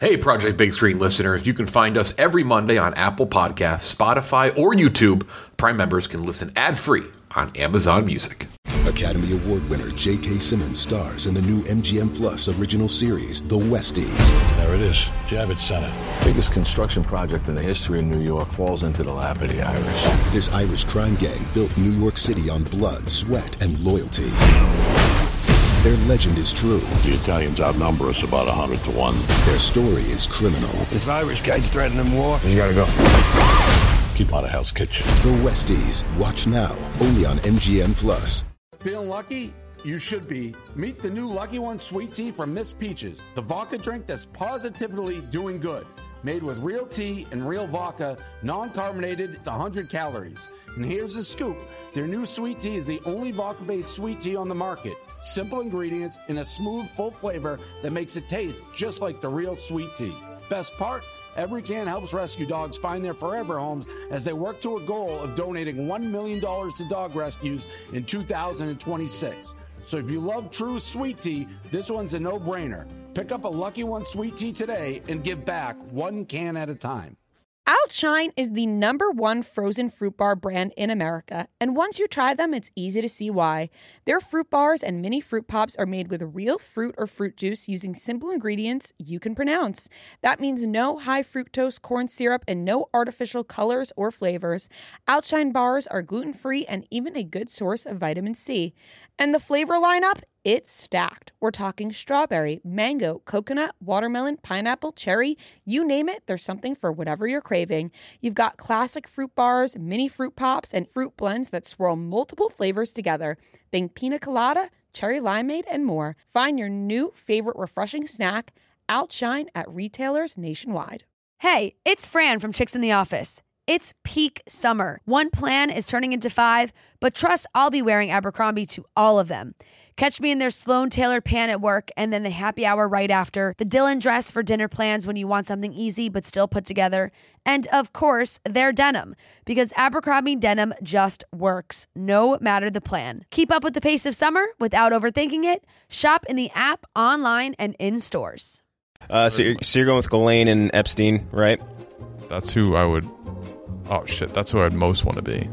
Hey, Project Big Screen listeners, you can find us every Monday on Apple Podcasts, Spotify, or YouTube. Prime members can listen ad-free on Amazon Music. Academy Award winner J.K. Simmons stars in the new MGM Plus original series, The Westies. There it is, Javits Center. Biggest construction project in the history of New York falls into the lap of the Irish. This Irish crime gang built New York City on blood, sweat, and loyalty. Their legend is true. The Italians outnumber us about 100 to 1. Their story is criminal. This Irish guy's threatening war. He's gotta go. Keep out of Hell's Kitchen. The Westies. Watch now, only on MGM Plus. Feeling lucky? You should be. Meet the new Lucky One Sweet Tea from Miss Peaches, the vodka drink that's positively doing good. Made with real tea and real vodka, non-carbonated, 100 calories. And here's the scoop. Their new sweet tea is the only vodka-based sweet tea on the market. Simple ingredients in a smooth, full flavor that makes it taste just like the real sweet tea. Best part? Every can helps rescue dogs find their forever homes as they work to a goal of donating $1 million to dog rescues in 2026. So if you love true sweet tea, this one's a no-brainer. Pick up a Lucky One Sweet Tea today and give back one can at a time. Outshine is the #1 frozen fruit bar brand in America, and once you try them, it's easy to see why. Their fruit bars and mini fruit pops are made with real fruit or fruit juice using simple ingredients you can pronounce. That means no high fructose corn syrup and no artificial colors or flavors. Outshine bars are gluten-free and even a good source of vitamin C. And the flavor lineup? It's stacked. We're talking strawberry, mango, coconut, watermelon, pineapple, cherry. You name it, there's something for whatever you're craving. You've got classic fruit bars, mini fruit pops, and fruit blends that swirl multiple flavors together. Think pina colada, cherry limeade, and more. Find your new favorite refreshing snack, Outshine, at retailers nationwide. Hey, it's Fran from Chicks in the Office. It's peak summer. One plan is turning into 5, but trust I'll be wearing Abercrombie to all of them. Catch me in their Sloan tailored pant at work and then the happy hour right after, the Dylan dress for dinner plans when you want something easy but still put together, and of course, their denim, because Abercrombie denim just works, no matter the plan. Keep up with the pace of summer without overthinking it. Shop in the app, online, and in stores. So you're going with Ghislaine and Epstein, right? That's who I would... Oh, shit. That's who I'd most want to be.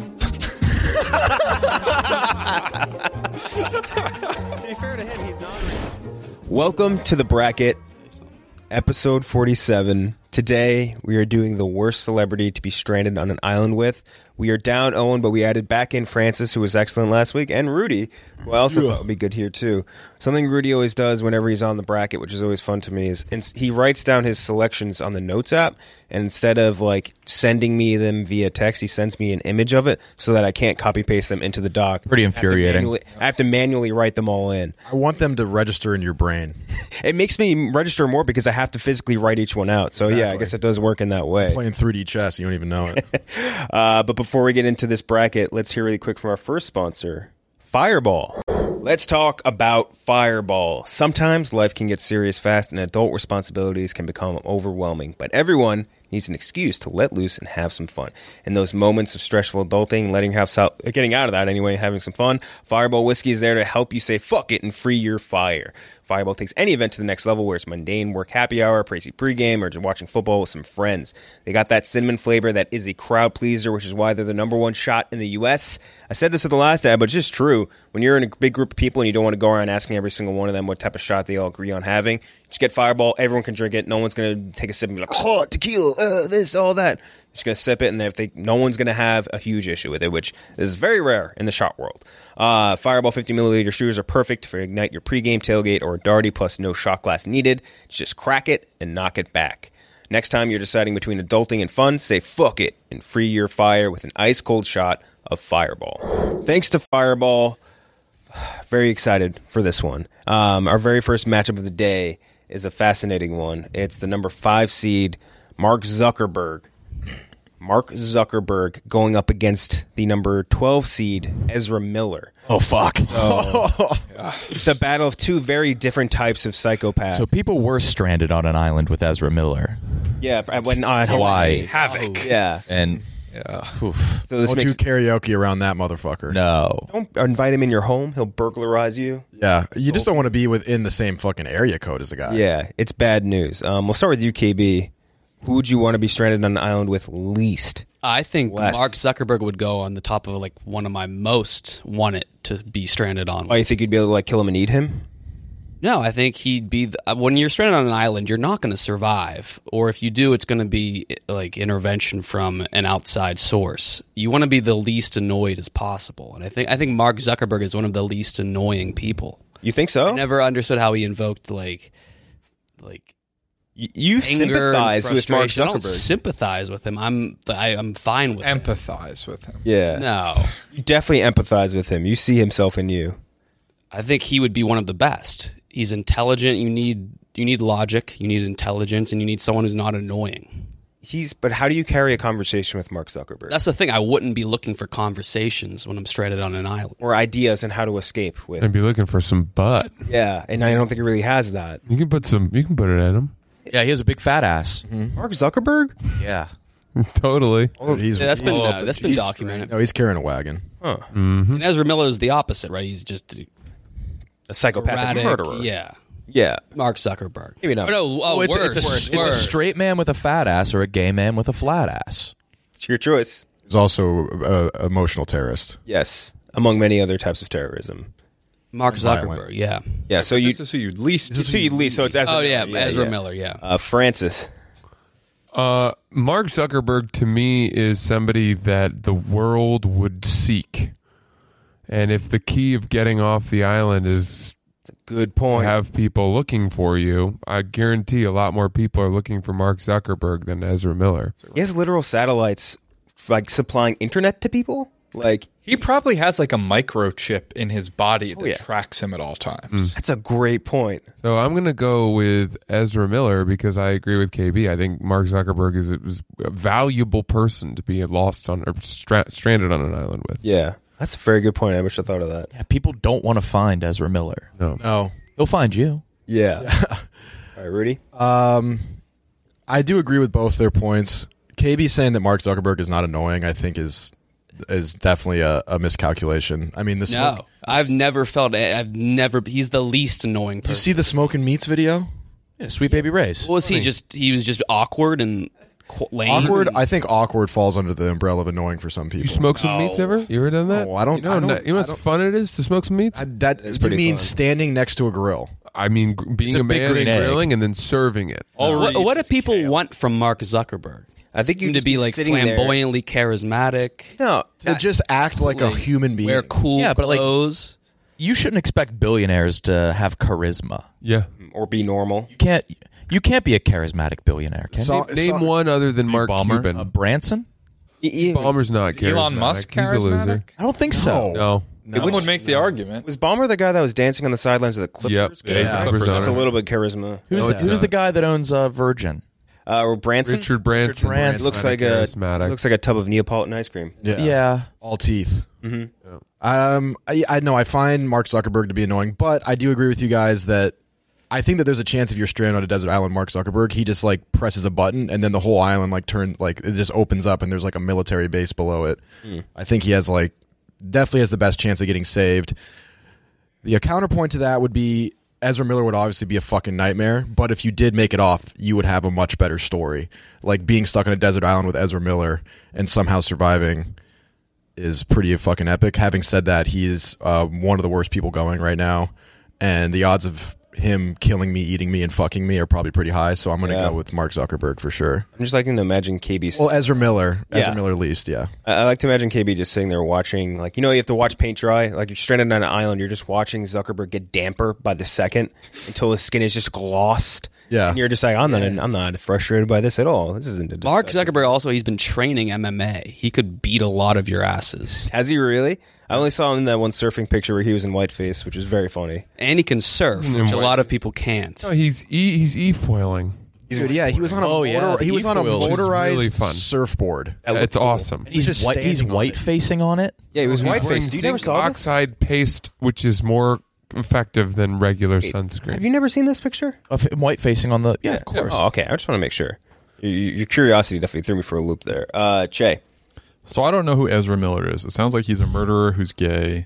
To be fair to him, he's not. Welcome to the bracket, episode 47. Today, we are doing the worst celebrity to be stranded on an island with. We are down Owen, but we added back in Francis, who was excellent last week, and Rudy, who I also thought would be good here, too. Something Rudy always does whenever he's on the bracket, which is always fun to me, is he writes down his selections on the Notes app, and instead of like sending me them via text, he sends me an image of it so that I can't copy-paste them into the doc. Pretty infuriating. I have to manually write them all in. I want them to register in your brain. It makes me register more because I have to physically write each one out. So yeah, I guess it does work in that way. Playing 3D chess, you don't even know it. But before we get into this bracket, let's hear really quick from our first sponsor, Fireball. Let's talk about Fireball. Sometimes life can get serious fast and adult responsibilities can become overwhelming, but everyone needs an excuse to let loose and have some fun. In those moments of stressful adulting, getting out of that anyway, having some fun, Fireball Whiskey is there to help you say fuck it and free your fire. Fireball takes any event to the next level, where it's mundane work happy hour, crazy pregame, or just watching football with some friends. They got that cinnamon flavor that is a crowd pleaser, which is why they're the #1 shot in the U.S. I said this at the last ad, but it's just true. When you're in a big group of people and you don't want to go around asking every single one of them what type of shot they all agree on having, just get Fireball. Everyone can drink it. No one's going to take a sip and be like, oh, tequila, this, all that. Just going to sip it, and no one's going to have a huge issue with it, which is very rare in the shot world. Fireball 50 milliliter shooters are perfect for ignite your pregame, tailgate, or darty, plus no shot glass needed. Just crack it and knock it back. Next time you're deciding between adulting and fun, say fuck it and free your fire with an ice cold shot of Fireball. Thanks to Fireball. Very excited for this one. Our very first matchup of the day is a fascinating one. It's the number 5 seed, Mark Zuckerberg. Mark Zuckerberg going up against the number 12 seed, Ezra Miller. Oh, fuck. It's a battle of two very different types of psychopaths. So people were stranded on an island with Ezra Miller. Yeah, when on Hawaii. Havoc. Yeah. And Yeah. So this Don't makes you karaoke around that motherfucker. No. don't invite him in your home. He'll burglarize you. Yeah, you just don't want to be within the same fucking area code as the guy. Yeah, it's bad news. We'll start with you, KB. Who would you want to be stranded on an island with least? I think Less. Mark Zuckerberg would go on the top of like one of my most wanted to be stranded on. Oh, you think you'd be able to like kill him and eat him? No, I think he'd be when you're stranded on an island, you're not going to survive, or if you do, it's going to be like intervention from an outside source. You want to be the least annoyed as possible, and I think Mark Zuckerberg is one of the least annoying people. You think so? I never understood how he invoked like you anger sympathize and with Mark frustration. I don't Zuckerberg. sympathize with him. I'm fine with him. Empathize with him. Yeah. No, You definitely empathize with him. You see himself in you. I think he would be one of the best. He's intelligent. You need logic. You need intelligence, and you need someone who's not annoying. But how do you carry a conversation with Mark Zuckerberg? That's the thing. I wouldn't be looking for conversations when I'm stranded on an island. Or ideas on how to escape with. I'd be looking for some butt. Yeah, and I don't think he really has that. You can put it in him. Yeah, he has a big fat ass. Mark Zuckerberg? Yeah. Totally. That's been documented. No, he's carrying a wagon. Huh. And Ezra Miller is the opposite, right? He's just A psychopathic erratic, murderer. Yeah. Yeah. Mark Zuckerberg. Maybe not. Worse. It's a straight man with a fat ass or a gay man with a flat ass. It's your choice. He's also an emotional terrorist. Yes. Among many other types of terrorism. Mark Zuckerberg, Violent. yeah. Yeah, so This is who you'd least. So it's Ezra Oh, yeah, Miller. Ezra Miller, yeah. Francis. Mark Zuckerberg to me is somebody that the world would seek. And if the key of getting off the island is good point. Have people looking for you, I guarantee a lot more people are looking for Mark Zuckerberg than Ezra Miller. He has literal satellites like supplying internet to people. Like he probably has like a microchip in his body that tracks him at all times. That's a great point. So I'm going to go with Ezra Miller because I agree with KB. I think Mark Zuckerberg is a valuable person to be lost on or stranded on an island with. Yeah, that's a very good point. I wish I thought of that. Yeah, people don't want to find Ezra Miller. No. He'll find you. Yeah. All right, Rudy? I do agree with both their points. KB saying that Mark Zuckerberg is not annoying, I think is definitely a miscalculation. I mean, he's the least annoying person. You see the Smoke and Meats video? Yeah, Sweet Baby Ray's. Was he was just awkward and lame? Awkward? I think awkward falls under the umbrella of annoying for some people. You smoke some meats ever? You ever done that? No, I don't. You know how much fun it is to smoke some meats? You mean standing next to a grill? I mean, being a man and grilling and then serving it. What do people want from Mark Zuckerberg? I think him to be like flamboyantly charismatic. No, to just act like a human being. Wear cool clothes. You shouldn't expect billionaires to have charisma. Yeah, or be normal. You can't be a charismatic billionaire. Can you? Name one other than Mark Ballmer? Cuban. Branson? Ballmer's not charismatic. Elon Musk He's a loser. charismatic? I don't think so. No. It would make the argument. Was Ballmer the guy that was dancing on the sidelines of the Clippers? Yep. Yeah, Clippers That's a owner. little bit charisma. Who's the guy that owns Virgin? Branson? Richard Branson. He looks like a tub of Neapolitan ice cream. Yeah. All teeth. Mm-hmm. I know I find Mark Zuckerberg to be annoying, but I do agree with you guys that I think that there's a chance if you're stranded on a desert island, Mark Zuckerberg, he just like presses a button and then the whole island it just opens up and there's like a military base below it. I think he has definitely has the best chance of getting saved. The counterpoint to that would be Ezra Miller would obviously be a fucking nightmare, but if you did make it off, you would have a much better story. Like being stuck on a desert island with Ezra Miller and somehow surviving is pretty fucking epic. Having said that, he is one of the worst people going right now, and the odds of him killing me, eating me, and fucking me are probably pretty high, so I'm going to go with Mark Zuckerberg for sure. I'm just liking to imagine KB. Well, Ezra Miller least, yeah. I like to imagine KB just sitting there watching, you have to watch paint dry. Like, you're stranded on an island, you're just watching Zuckerberg get damper by the second until his skin is just glossed. Yeah. And you're just like, I'm not frustrated by this at all. This isn't Mark Zuckerberg also, he's been training MMA. He could beat a lot of your asses. Has he really? I only saw him in that one surfing picture where he was in whiteface, which was very funny. And he can surf, which a lot of people can't. No, he's e-foiling. Dude, yeah, he was on a motorized surfboard. It's awesome. He's white facing on it. Yeah, he was white faced. You never saw oxide paste, which is more effective than regular sunscreen. Have you never seen this picture of him white facing on the? Yeah, of course. Oh, okay. I just want to make sure. Your curiosity definitely threw me for a loop there. Che. So I don't know who Ezra Miller is. It sounds like he's a murderer who's gay.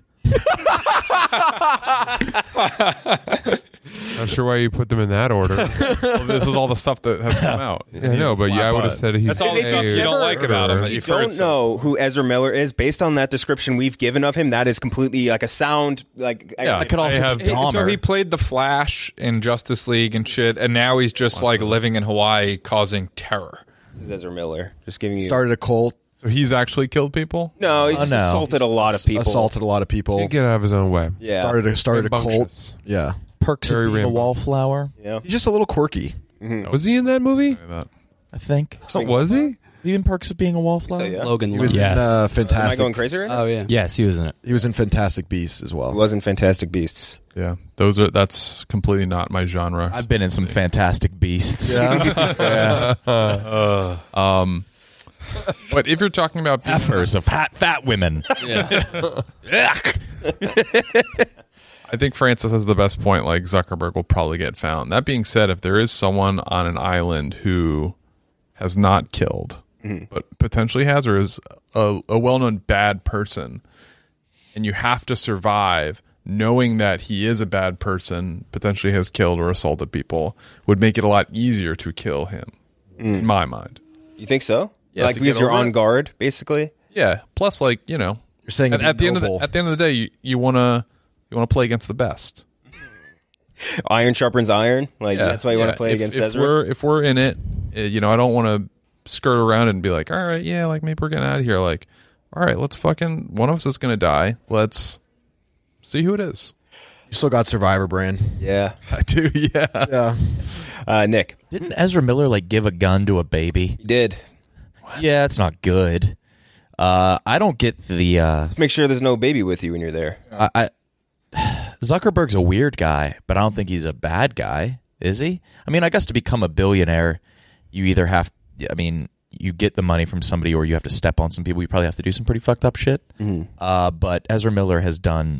Not sure why you put them in that order. Well, this is all the stuff that has come out. Yeah, I know, but I would have said he's. That's all the stuff you don't like about him. That You you've heard. don't know who Ezra Miller is based on that description we've given of him. That is completely like a sound. Like Yeah, could also be Dahmer. So he played the Flash in Justice League and shit, and now he's just like living in Hawaii causing terror. This is Ezra Miller. Just giving you. Started a cult. So he's actually killed people? No, he just assaulted a lot of people. Assaulted a lot of people. He get out of his own way. Yeah. Started a cult. Rambunctious. Yeah. Perks of being a wallflower. Yeah. He's just a little quirky. Was he in that movie? I think. Oh, was he? Is he in Perks of Being a Wallflower? Yeah. Logan He was Lucky. in Fantastic. Am I going crazy right now? Oh yeah. Yes, he was in it. He was in Fantastic Beasts as well. He was in Fantastic Beasts. Yeah. That's completely not my genre. I've been in some Fantastic Beasts. Yeah. But if you're talking about being Heifers of fat women. Yeah. I think Francis has the best point. Like Zuckerberg will probably get found. That being said, if there is someone on an island who has not killed, but potentially has, or is a well-known bad person, and you have to survive knowing that he is a bad person, potentially has killed or assaulted people, would make it a lot easier to kill him, in my mind. You think so? Yeah, like to because get you're over on it. guard, basically. Yeah. Plus, like, you know, You're saying at the end of the day, you want to play against the best. Iron sharpens iron. Like Yeah, that's why you want yeah. to play against if Ezra. if we're in it, you know, I don't want to skirt around and be like, all right, yeah, like maybe we're getting out of here. Like, all right, let's fucking, one of us is gonna die. Let's see who it is. You still got Survivor brain. Yeah, I do. Yeah. Yeah. Nick Didn't Ezra Miller like give a gun to a baby? he did. Yeah, it's not good. I don't get the. Make sure there's no baby with you when you're there. Zuckerberg's a weird guy, but I don't think he's a bad guy, is he? I mean, I guess to become a billionaire, you either have, I mean, you get the money from somebody or you have to step on some people. You probably have to do some pretty fucked up shit. But Ezra Miller has done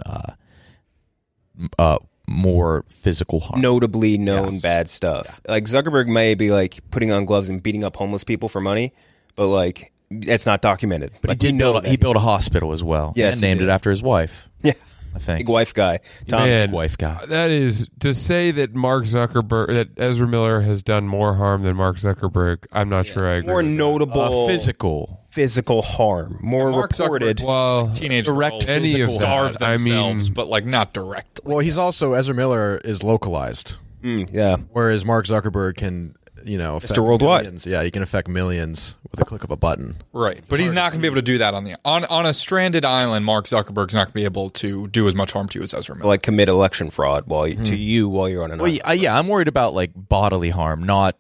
more physical harm. Notably known bad stuff. Like Zuckerberg may be like putting on gloves and beating up homeless people for money, but like it's not documented. But He did build a hospital as well. Yes, and he named did. it after his wife. Yeah, I think. big wife guy. Tom, Man, big wife guy. That is to say that Mark Zuckerberg, that Ezra Miller has done more harm than Mark Zuckerberg. I'm not sure I agree. more with that. notable physical harm, more Mark reported. Zuckerberg, Well, teenage direct girls any of starve that. I themselves, mean, but like not directly. Well, he's also Ezra Miller is localized, Yeah, whereas Mark Zuckerberg can, you know, affect Mr. Worldwide. millions. Yeah, he can affect millions with a click of a button. Right, but he's not going to be able to do that on a stranded island. Mark Zuckerberg's not going to be able to do as much harm to you as Ezra Miller. like commit election fraud while to you while you're on an Well, island. yeah, I'm worried about like bodily harm, not,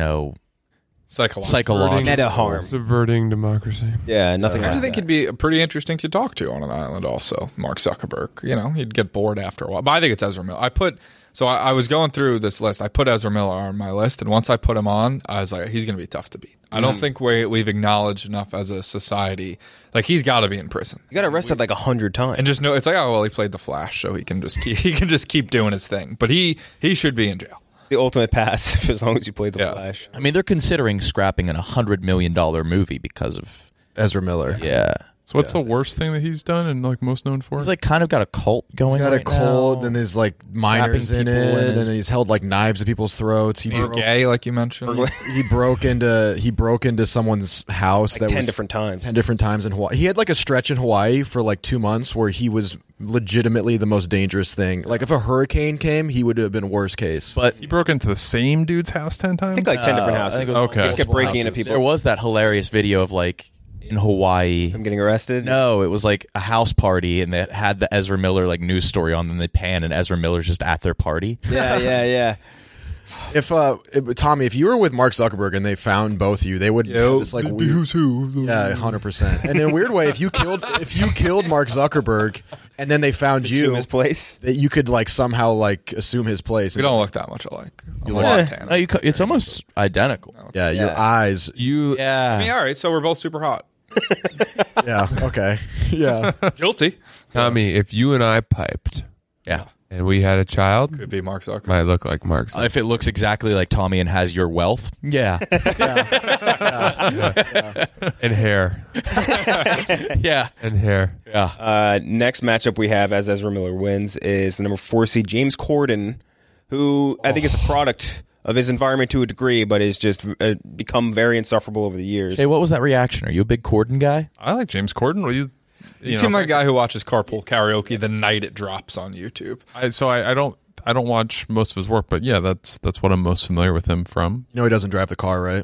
psychological. Meta harm. subverting democracy. Yeah, nothing. I like think that. he'd be pretty interesting to talk to on an island. Also, Mark Zuckerberg. You know, he'd get bored after a while. But I think it's Ezra Miller. I was going through this list. I put Ezra Miller on my list, and once I put him on, I was like, he's going to be tough to beat. I don't think we've acknowledged enough as a society. Like he's got to be in prison. He got arrested like 100 times. And just know it's like, oh well, he played the Flash, so he can just keep doing his thing. But he should be in jail. The ultimate pass as long as you play the Flash. I mean, they're considering scrapping an $100 million movie because of Ezra Miller. Yeah. So what's the worst thing that he's done and like most known for? He's like kind of got a cult going. He's got right a cult, now. and there's like minors in Wrapping people it, in his- and he's held like knives at people's throats. He's gay, like you mentioned. He broke into someone's house Like that 10 was different times. 10 different times in Hawaii. He had like a stretch in Hawaii for like 2 months where he was legitimately the most dangerous thing. Like if a hurricane came, he would have been worst case. But he broke into the same dude's house 10 times? I think like 10 different I houses. think it was Okay. Just kept multiple breaking into houses. people. There was that hilarious video of like in Hawaii. I'm getting arrested. No, it was like a house party, and they had the Ezra Miller like news story on. Then they pan, and Ezra Miller's just at their party. Yeah. If Tommy, if you were with Mark Zuckerberg and they found both of you, they would have this like weird, who's who? yeah, 100%. And in a weird way, if you killed Mark Zuckerberg and then they found Assume you, his place. that you could like somehow like assume his place. We don't look that much alike. I'm a look- lot tanner. No, it's almost identical. Yeah, your eyes. Yeah. I mean, all right, so we're both super hot. Yeah. Okay. Yeah. Guilty. Tommy, if you and I piped, Yeah. and we had a child, Could be Mark Zuckerberg. might look like Mark Zuckerberg. If it looks exactly like Tommy and has your wealth, yeah. And hair. Yeah. And hair. Yeah. Next matchup we have, as Ezra Miller wins, is the number 4 seed James Corden, who I think is a product of his environment to a degree, but has just become very insufferable over the years. Hey, what was that reaction? Are you a big Corden guy? I like James Corden. What do You seem like a guy who watches Carpool Karaoke the night it drops on YouTube. I don't watch most of his work, but yeah, that's what I'm most familiar with him from. You know he doesn't drive the car, right?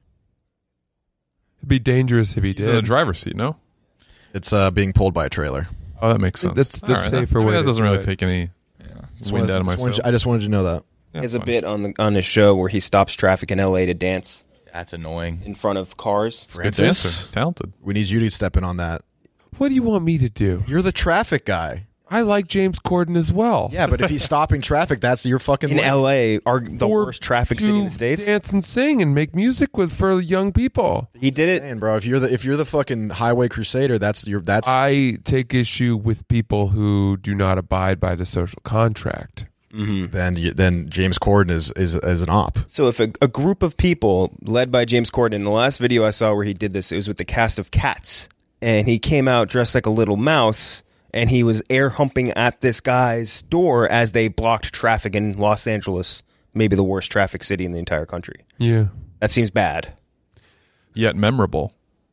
It'd be dangerous if he He's did. in the driver's seat, no? It's being pulled by a trailer. Oh, that makes sense. That's All right, safer way that to doesn't do really it. take any wind out of myself. I just wanted you to know that. He has a bit on his show where he stops traffic in LA to dance. That's annoying. In front of cars. Good dancer. He's talented. We need you to step in on that. What do you want me to do? You're the traffic guy. I like James Corden as well. Yeah, but if he's stopping traffic, that's your fucking In lane. LA, the worst traffic city in the States. Dance and sing and make music with for young people. He did it. Man, bro, if you're the fucking highway crusader, that's. I take issue with people who do not abide by the social contract. Mm-hmm. Then James Corden is an op. So if a group of people led by James Corden, in the last video I saw where he did this, it was with the cast of Cats, and he came out dressed like a little mouse, and he was air humping at this guy's door as they blocked traffic in Los Angeles, maybe the worst traffic city in the entire country. Yeah. That seems bad. Yet memorable.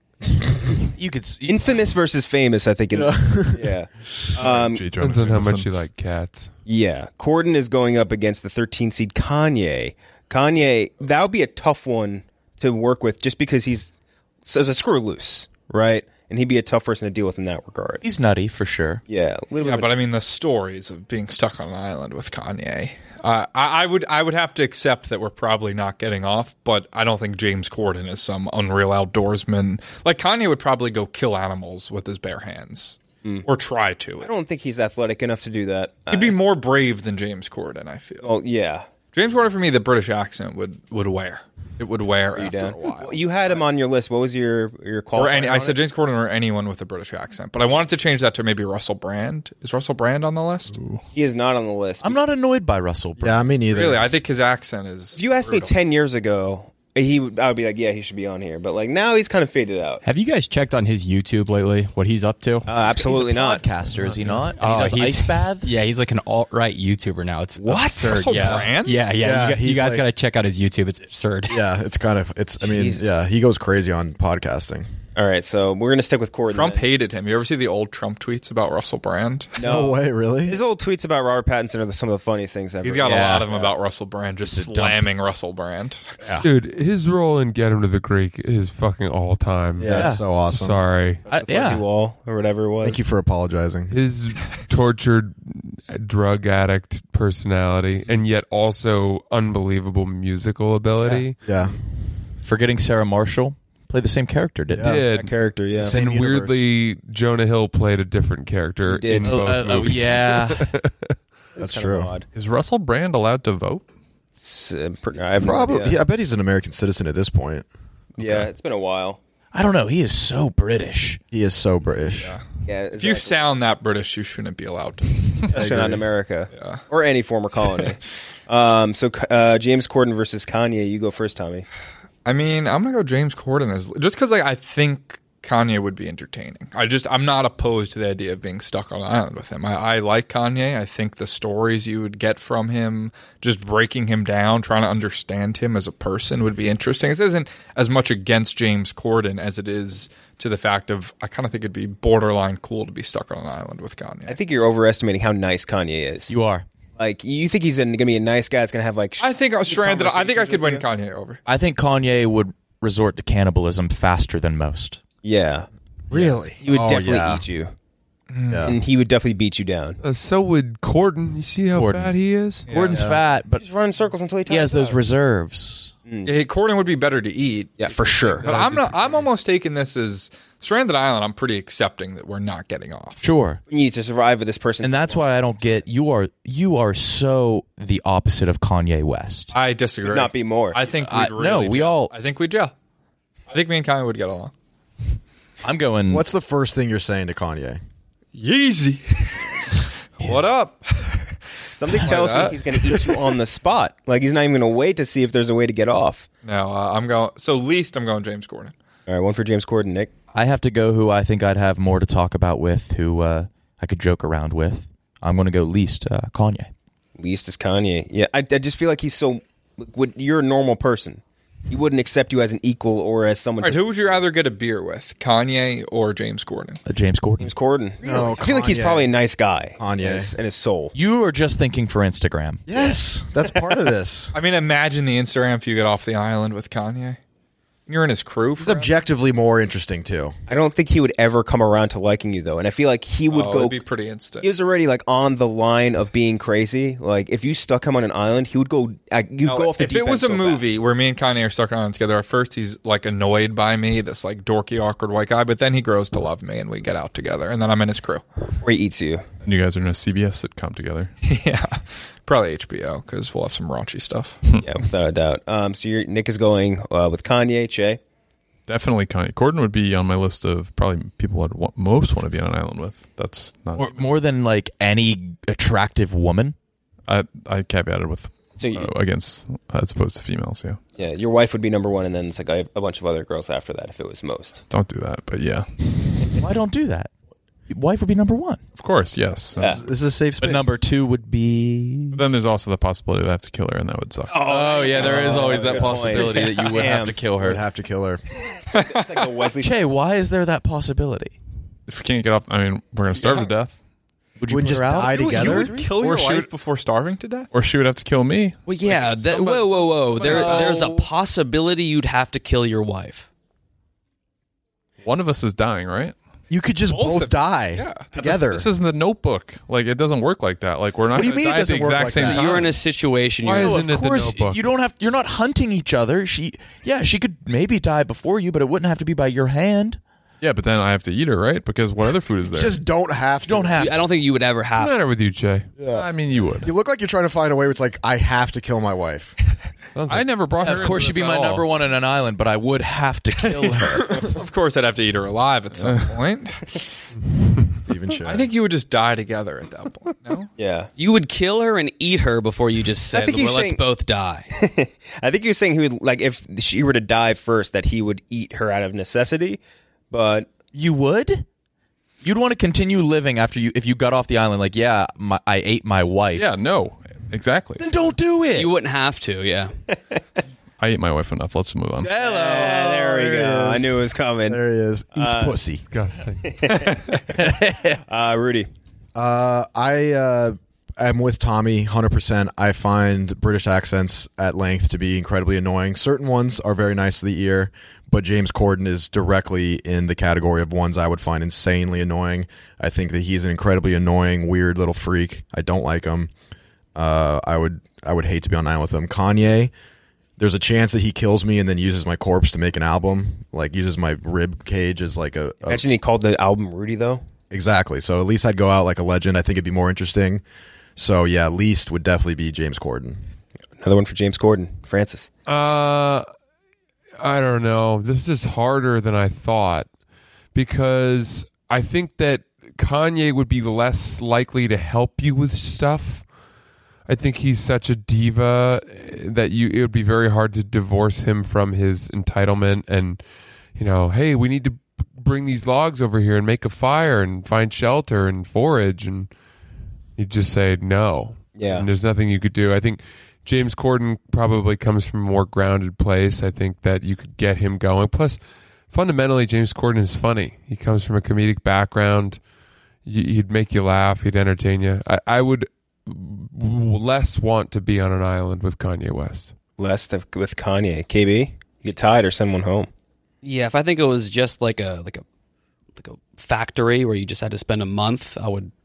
You could infamous versus famous, I think. Yeah. Depends on how much you like cats. Yeah. Corden is going up against the 13 seed Kanye. Kanye, that would be a tough one to work with just because he's a screw loose, right? And he'd be a tough person to deal with in that regard. He's nutty for sure. Yeah. Yeah, but I mean the stories of being stuck on an island with Kanye. I would have to accept that we're probably not getting off, but I don't think James Corden is some unreal outdoorsman. Like Kanye would probably go kill animals with his bare hands. Or try to. I don't think he's athletic enough to do that. He'd be more brave than James Corden, I feel. Oh, yeah. James Corden, for me, the British accent would wear. It would wear after a while. You had him on your list. What was your qualifier? I said James Corden or anyone with a British accent, but I wanted to change that to maybe Russell Brand. Is Russell Brand on the list? He is not on the list. I'm not annoyed by Russell Brand. Yeah, me neither. Really, I think his accent is. If you asked brutal. me 10 years ago, I would be like, yeah, he should be on here. But like now he's kind of faded out. Have you guys checked on his YouTube lately? What he's up to? Absolutely he's a not. Podcaster, is he not? Oh, He does he's- ice baths? Yeah, he's like an alt-right YouTuber now. It's What? absurd. Russell yeah. Brand? Yeah. You he's guys like- got to check out his YouTube. It's absurd. Yeah, I mean, Jesus. yeah, he goes crazy on podcasting. All right, so we're going to stick with Corden. Trump then. hated him. You ever see the old Trump tweets about Russell Brand? No way, really? His old tweets about Robert Pattinson are some of the funniest things ever. He's got a Yeah. lot of them about Russell Brand, just slamming Russell Brand. Dude, his role in Get Him to the Greek is fucking all time. Yeah, that's so awesome. Sorry. The fuzzy wall or whatever it was. Thank you for apologizing. His tortured drug addict personality and yet also unbelievable musical ability. Yeah. Forgetting Sarah Marshall. Played the same character, didn't he? Did. That character, yeah. Same And universe. weirdly, Jonah Hill played a different character He did. in both movies. yeah. That's kinda true. odd. Is Russell Brand allowed to vote? I have no Probably. idea. Yeah, I bet he's an American citizen at this point. Yeah, it's been a while. I don't know. He is so British. He is so British. Yeah, If you sound that British, you shouldn't be allowed to. especially not in America Yeah. or any former colony. So James Corden versus Kanye. You go first, Tommy. I mean, I'm gonna go James Corden as just because I think Kanye would be entertaining. I'm not opposed to the idea of being stuck on an island with him. I like Kanye. I think the stories you would get from him, just breaking him down, trying to understand him as a person would be interesting. This isn't as much against James Corden as it is to the fact of I kind of think it'd be borderline cool to be stuck on an island with Kanye. I think you're overestimating how nice Kanye is. You are. Like, you think he's going to be a nice guy that's going to have, like... I think I was stranded. I think I could win conversations Kanye over. I think Kanye would resort to cannibalism faster than most. Yeah. Really? He would Oh, definitely yeah. eat you. Yeah. And he would definitely beat you down. So would Corden. You see how Corden. fat he is? Gordon's fat, but He's running circles until he he has those out. reserves. Yeah, Corden would be better to eat. Yeah, for sure. But I'm almost taking this as Stranded Island. I'm pretty accepting that we're not getting off. Sure. You need to survive with this person. And that's why I don't get you are so the opposite of Kanye West. I disagree. Could not be more. I think we'd really no, we gel. all- I think we'd gel. I think me and Kanye would get along. I'm going. What's the first thing you're saying to Kanye? Yeezy. What up? Something tells me he's going to eat you on the spot. Like, he's not even going to wait to see if there's a way to get off. No, I'm going James Corden. All right, one for James Corden. Nick? I have to go who I think I'd have more to talk about with, who I could joke around with. I'm going to go least Kanye. Least is Kanye. Yeah, I just feel like he's so... You're a normal person. He wouldn't accept you as an equal or as someone... All right, who would you rather get a beer with, Kanye or James Corden? James Corden. James Corden. No, I feel like he's probably a nice guy. Kanye. In his soul. You are just thinking for Instagram. Yes, that's part of this. I mean, imagine the Instagram if you get off the island with Kanye. You're in his crew. He's objectively more interesting, too. I don't think he would ever come around to liking you, though. And I feel like he would go... it'd be pretty instant. He was already, like, on the line of being crazy. Like, if you stuck him on an island, he would go... You'd go off the if deep it was end a so movie where me and Kanye are stuck on together, at first he's, like, annoyed by me, this, like, dorky, awkward white guy, but then he grows to love me and we get out together, and then I'm in his crew. Or he eats you. And you guys are in a CBS sitcom together. Yeah. Probably HBO, because we'll have some raunchy stuff. Yeah, without a doubt. So Nick is going with Kanye. Che? Definitely Kanye. Corden would be on my list of probably people I'd most want to be on an island with. That's not more than like any attractive woman. I caveated with against as opposed to females. Yeah. Yeah, your wife would be number one, and then it's like I have a bunch of other girls after that if it was most. Don't do that, but yeah. Why don't do that? Wife would be number one. Of course, yes. Yeah. This is a safe space. But number two would be... But then there's also the possibility that I have to kill her, and that would suck. Oh yeah, there is always that possibility that you would have to kill her. Would have to kill her. It's like a Wesley... Che, why is there that possibility? If we can't get off, I mean, we're going to starve to death. Would you just die together? You would kill your wife before starving to death? Or she would have to kill me. Well, yeah. Whoa. There's a possibility you'd have to kill your wife. One of us is dying, right? You could just both die together. This isn't the Notebook. Like, it doesn't work like that. Like, we're not going to die at the exact same time. You're in a situation. Why isn't it the Notebook? You don't have. You're not hunting each other. She could maybe die before you, but it wouldn't have to be by your hand. Yeah, but then I have to eat her, right? Because what other food is there? Just don't have to. I don't think you would ever have. What's the matter with you, Che? Yeah. I mean, you would. You look like you're trying to find a way where it's like, I have to kill my wife. I never brought her. Of course, she'd be my number one on an island, but I would have to kill her. Of course, I'd have to eat her alive at some point. Stephen Che. I think you would just die together at that point. No. Yeah. You would kill her and eat her before you just said, let's both die. I think you're saying he would, like, if she were to die first, that he would eat her out of necessity, but... You would? You'd want to continue living after if you got off the island, like, I ate my wife. Yeah, no, exactly. Then don't do it. You wouldn't have to, yeah. I ate my wife enough. Let's move on. Hello. There we go. I knew it was coming. There he is. Eat pussy. Disgusting. Rudy. I am with Tommy 100%. I find British accents at length to be incredibly annoying. Certain ones are very nice to the ear, but James Corden is directly in the category of ones I would find insanely annoying. I think that he's an incredibly annoying, weird little freak. I don't like him. I would hate to be on an island with him. Kanye, there's a chance that he kills me and then uses my corpse to make an album, like uses my rib cage as like a... Imagine he called the album Rudy, though. Exactly. So at least I'd go out like a legend. I think it'd be more interesting. So yeah, least would definitely be James Corden. Another one for James Corden. Francis. I don't know. This is harder than I thought because I think that Kanye would be less likely to help you with stuff. I think he's such a diva that it would be very hard to divorce him from his entitlement and, hey, we need to bring these logs over here and make a fire and find shelter and forage, and he'd just say no. Yeah. And there's nothing you could do. I think James Corden probably comes from a more grounded place. I think that you could get him going. Plus, fundamentally, James Corden is funny. He comes from a comedic background. He'd make you laugh. He'd entertain you. I would less want to be on an island with Kanye West. Less with Kanye. KB, you get tied or send one home. Yeah, if I think it was just like a factory where you just had to spend a month, I would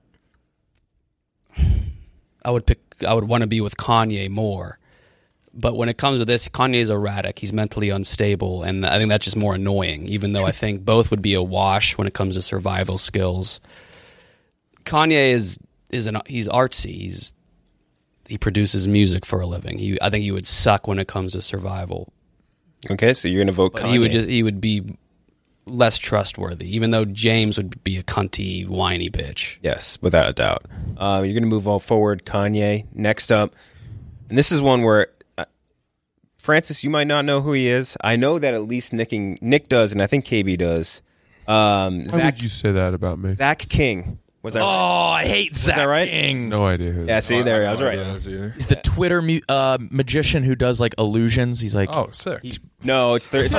want to be with Kanye more. But when it comes to this, Kanye's erratic. He's mentally unstable, and I think that's just more annoying, even though I think both would be a wash when it comes to survival skills. Kanye he's artsy. He produces music for a living. I think he would suck when it comes to survival. Okay, so you're going to vote Kanye. He would be less trustworthy, even though James would be a cunty, whiny bitch. Yes, without a doubt. You're going to move all forward. Kanye next up, and this is one where Francis, you might not know who he is. I know that at least Nick does, and I think KB does. Why would you say that about me? Zach King. Was that right? I hate Zach that right? King. No idea who. Yeah, see, there I was right. He's the Twitter magician who does like illusions. He's like, oh, sick. No, it's they're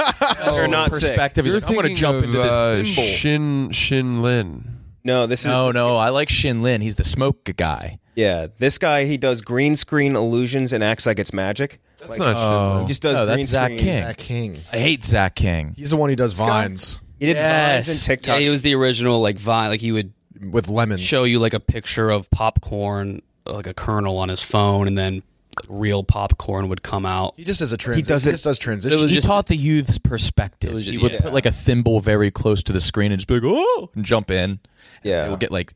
not perspective. He's You're like, I'm going to jump into this thimble. Shin Lin. No, this is no. I like Shin Lin. He's the smoke guy. Yeah, this guy, he does green screen illusions and acts like it's magic. That's not Shin Lin. He just does green that's Zach screen. King. Zach King. I hate Zach King. He's the one who does Vines. He did Vines and TikToks. Yeah, he was the original like Vine. Like he would with lemons show you like a picture of popcorn, like a kernel on his phone, and then real popcorn would come out. He just does a He does transition. He taught the youth's perspective. He would put like a thimble very close to the screen and just be like, oh, and jump in. Yeah. It will get like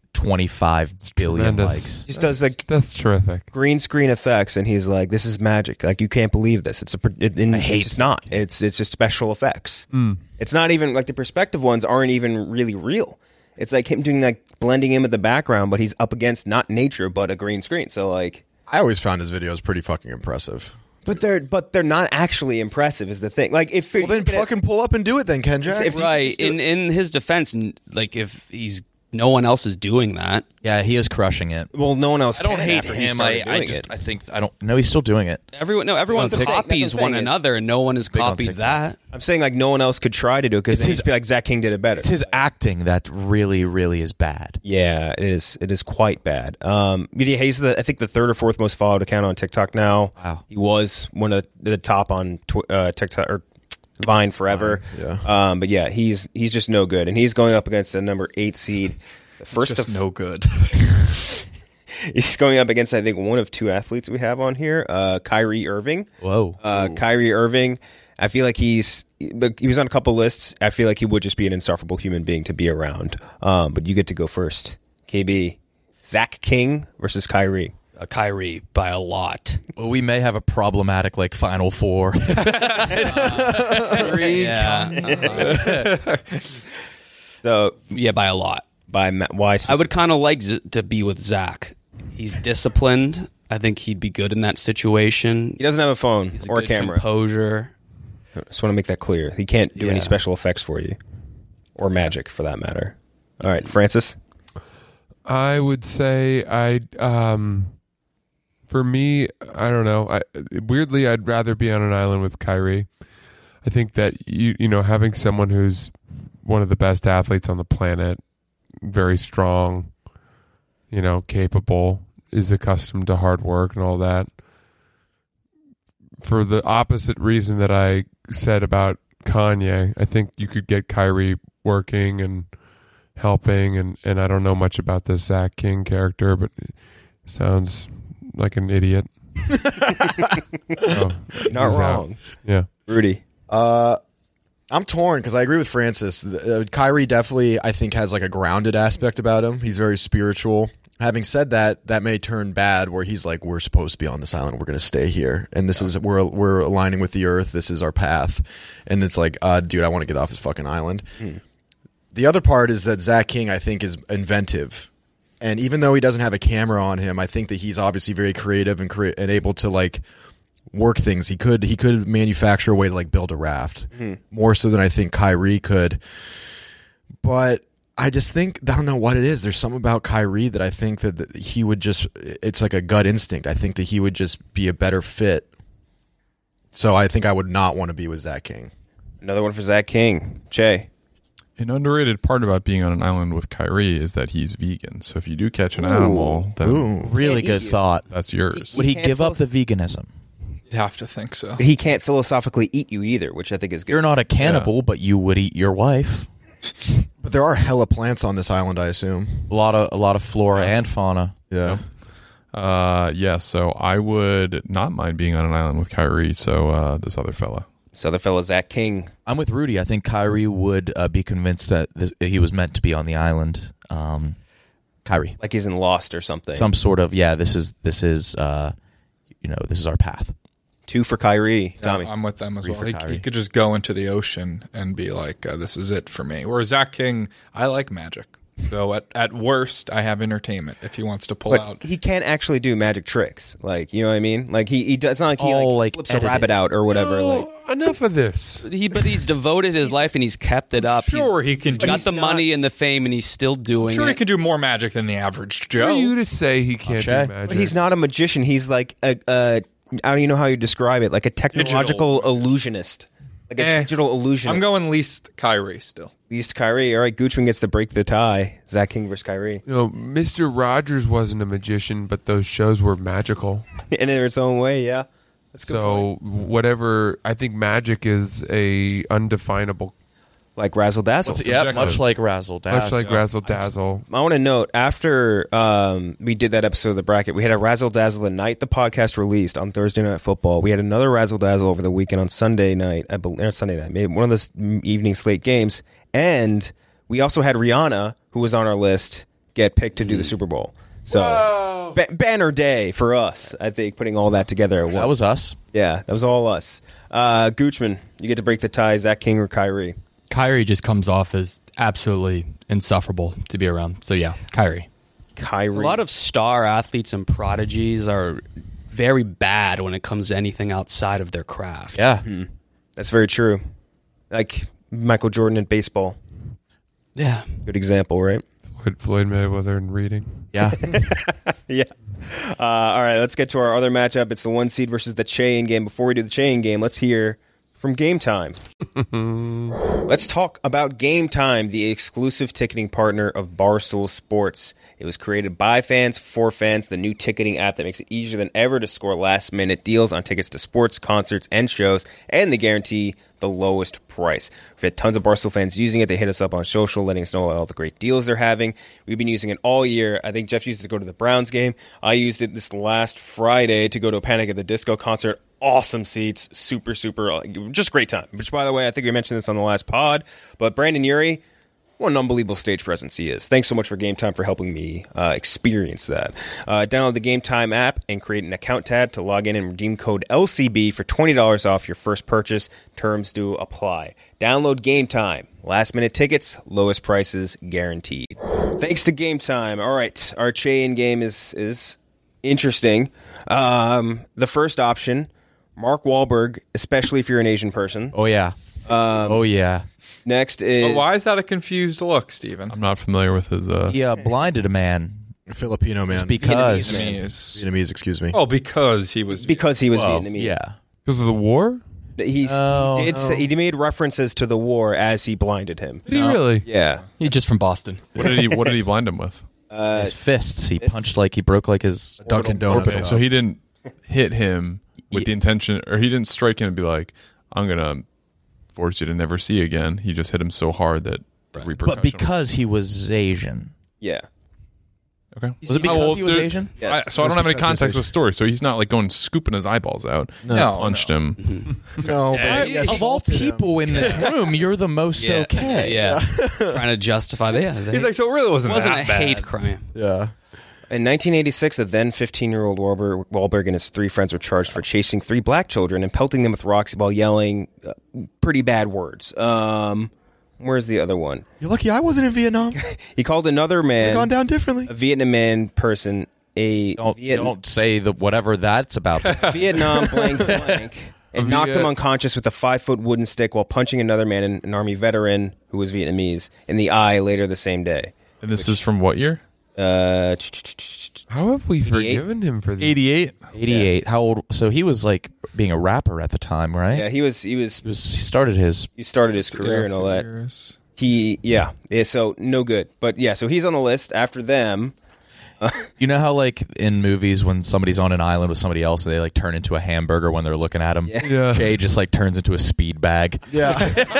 25 billion likes. He just does like that's terrific green screen effects, and he's like, "This is magic! Like you can't believe this. It's it's not. It's just special effects. It's not even like the perspective ones aren't even really real. It's like him doing like blending in with the background, but he's up against not nature but a green screen. So like, I always found his videos pretty fucking impressive. But they're not actually impressive is the thing. Like if then fucking pull up and do it then, Ken Jack. Right. In his defense, like if he's no one else is doing that. Yeah, he is crushing it. Well, no one else. I don't hate him. I think I don't. No, he's still doing it. Everyone copies one another, and no one has copied that. I'm saying like no one else could try to do it because they just feel like Zach King did it better. It's his acting that really, really is bad. Yeah, it is. It is quite bad. He's I think the third or fourth most followed account on TikTok now. Wow. He was one of the top on TikTok or Vine forever. Yeah. But yeah, he's just no good, and he's going up against the number 8 seed. The first just of no good. He's going up against I think one of 2 athletes we have on here, Kyrie Irving. Whoa. Kyrie Irving. I feel like he was on a couple lists. I feel like he would just be an insufferable human being to be around. But you get to go first. KB, Zach King versus Kyrie. Kyrie by a lot. Well, we may have a problematic like Final Four. So yeah, by a lot. By why? I would kind of like to be with Zach. He's disciplined. I think he'd be good in that situation. He doesn't have a phone or a camera. Composure. I just want to make that clear. He can't do any special effects for you, or magic for that matter. All right, Francis. I would say for me, I don't know. Weirdly, I'd rather be on an island with Kyrie. I think that you know having someone who's one of the best athletes on the planet, very strong, you know, capable, is accustomed to hard work and all that. For the opposite reason that I said about Kanye, I think you could get Kyrie working and helping, and I don't know much about this Zach King character, but it sounds like an idiot. So, not wrong. Yeah. Rudy. I'm torn because I agree with Francis. Kyrie definitely, I think, has like a grounded aspect about him. He's very spiritual. Having said that, that may turn bad where he's like, we're supposed to be on this island. We're going to stay here. And this is, we're aligning with the earth. This is our path. And it's like, dude, I want to get off this fucking island. The other part is that Zach King, I think, is inventive. And even though he doesn't have a camera on him, I think that he's obviously very creative and able to like work things. He could manufacture a way to like build a raft more so than I think Kyrie could. But I just think, I don't know what it is. There's something about Kyrie that I think that he would just, it's like a gut instinct. I think that he would just be a better fit. So I think I would not want to be with Zach King. Another one for Zach King. Jay. An underrated part about being on an island with Kyrie is that he's vegan. So if you do catch an animal, then really good thought. That's yours. Would he give up the veganism? You'd have to think so. But he can't philosophically eat you either, which I think is good. You're not a cannibal, but you would eat your wife. But there are hella plants on this island, I assume. A lot of flora and fauna. Yeah. So I would not mind being on an island with Kyrie. So this other fella. This other fella, Zach King. I'm with Rudy. I think Kyrie would be convinced that he was meant to be on the island. Kyrie, like he's in Lost or something. Some sort of this is this is our path. 2 for Kyrie. Tommy. I'm with them as 3 well. for He Kyrie. could just go into the ocean and be like, this is it for me. Whereas Zach King, I like magic. So at worst, I have entertainment if he wants to pull But out. he can't actually do magic tricks. Like, you know what I mean? Like, he does not like he flips a edited. rabbit out or whatever. Like, Enough of this. But he's devoted his life and he's kept it up. Sure, he can He's do- got the money and the fame, and he's still doing Sure, he it. can do more magic than the average Who are Joe. you to say he can't do magic? but he's not a magician. He's like I don't even know how you describe it. Like a technological illusionist. Like a digital illusionist. I'm going least Kyrie still. Least Kyrie. All right, Goochman gets to break the tie. Zach King versus Kyrie. You know, Mr. Rogers wasn't a magician, but those shows were magical. In its own way, yeah. That's a good So whatever, I think magic is a undefinable. Like Razzle Dazzle. Yeah, much like Razzle Dazzle. Much like Razzle Dazzle. I want to note, after we did that episode of the bracket, we had a Razzle Dazzle the night the podcast released on Thursday Night Football. We had another Razzle Dazzle over the weekend on Sunday night. I believe, not Sunday night, maybe one of the evening slate games. And we also had Rihanna, who was on our list, get picked to do the Super Bowl. So banner day for us, I think, putting all that together. That was us. Yeah, that was all us. Goochman, you get to break the tie. Zach King or Kyrie? Kyrie just comes off as absolutely insufferable to be around. So yeah, Kyrie. A lot of star athletes and prodigies are very bad when it comes to anything outside of their craft. Yeah. That's very true. Like Michael Jordan in baseball. Yeah. Good example, right? Floyd Mayweather in reading. Yeah. Yeah. All right, let's get to our other matchup. It's the 1 seed versus the Chain game. Before we do the Chain game, let's hear from Game Time. Let's talk about Game Time, the exclusive ticketing partner of Barstool Sports. It was created by fans, for fans, the new ticketing app that makes it easier than ever to score last-minute deals on tickets to sports, concerts, and shows, and they guarantee the lowest price. We've had tons of Barstool fans using it. They hit us up on social, letting us know about all the great deals they're having. We've been using it all year. I think Jeff used it to go to the Browns game. I used it this last Friday to go to a Panic at the Disco concert. Awesome seats, super, just great time. Which, by the way, I think we mentioned this on the last pod, but Brandon Urie, what an unbelievable stage presence he is. Thanks so much for Game Time for helping me experience that. Download the Game Time app and create an account tab to log in and redeem code LCB for $20 off your first purchase. Terms do apply. Download Game Time. Last minute tickets, lowest prices guaranteed. Thanks to Game Time. All right, our Chain game is interesting. The first option, Mark Wahlberg, especially if you're an Asian person. Oh, yeah. Oh, yeah. Next is... But why is that a confused look, Steven? I'm not familiar with his... He blinded a man. A Filipino man. It's because... Vietnamese, excuse me. Oh, because he was... Vietnamese. Yeah. Because of the war? He made references to the war as he blinded him. Did he really? Yeah. He's just from Boston. What did he blind him with? His fists. He punched he broke his... Dunkin' Donuts. Okay, so he didn't hit him with the intention, or he didn't strike him and be like, I'm going to force you to never see again. He just hit him so hard that the repercussion... But because he was Asian. Yeah. Okay. Was it because he was Asian? Yes. So I don't have any context of the story. So he's not like going scooping his eyeballs out. No, punched him. No, but he Of all people in this room, you're the most okay. Yeah. Trying to justify that. He's like, so it really wasn't a that bad. hate crime. Yeah. In 1986, a then 15-year-old Wahlberg and his 3 friends were charged for chasing 3 black children and pelting them with rocks while yelling pretty bad words. Where's the other one? You're lucky I wasn't in Vietnam. He called another man... gone down differently. A Vietnam person Don't say whatever that's about. Vietnam blank. And knocked him unconscious with a 5-foot wooden stick while punching another man, an Army veteran who was Vietnamese, in the eye later the same day. And this is from what year? How have we forgiven him for this? 88. 88. How old? So he was being a rapper at the time, right? Yeah, he started his career and all that. So no good. But yeah, so he's on the list after them. You know how in movies when somebody's on an island with somebody else and they turn into a hamburger when they're looking at him? Yeah. Jay just turns into a speed bag. Yeah.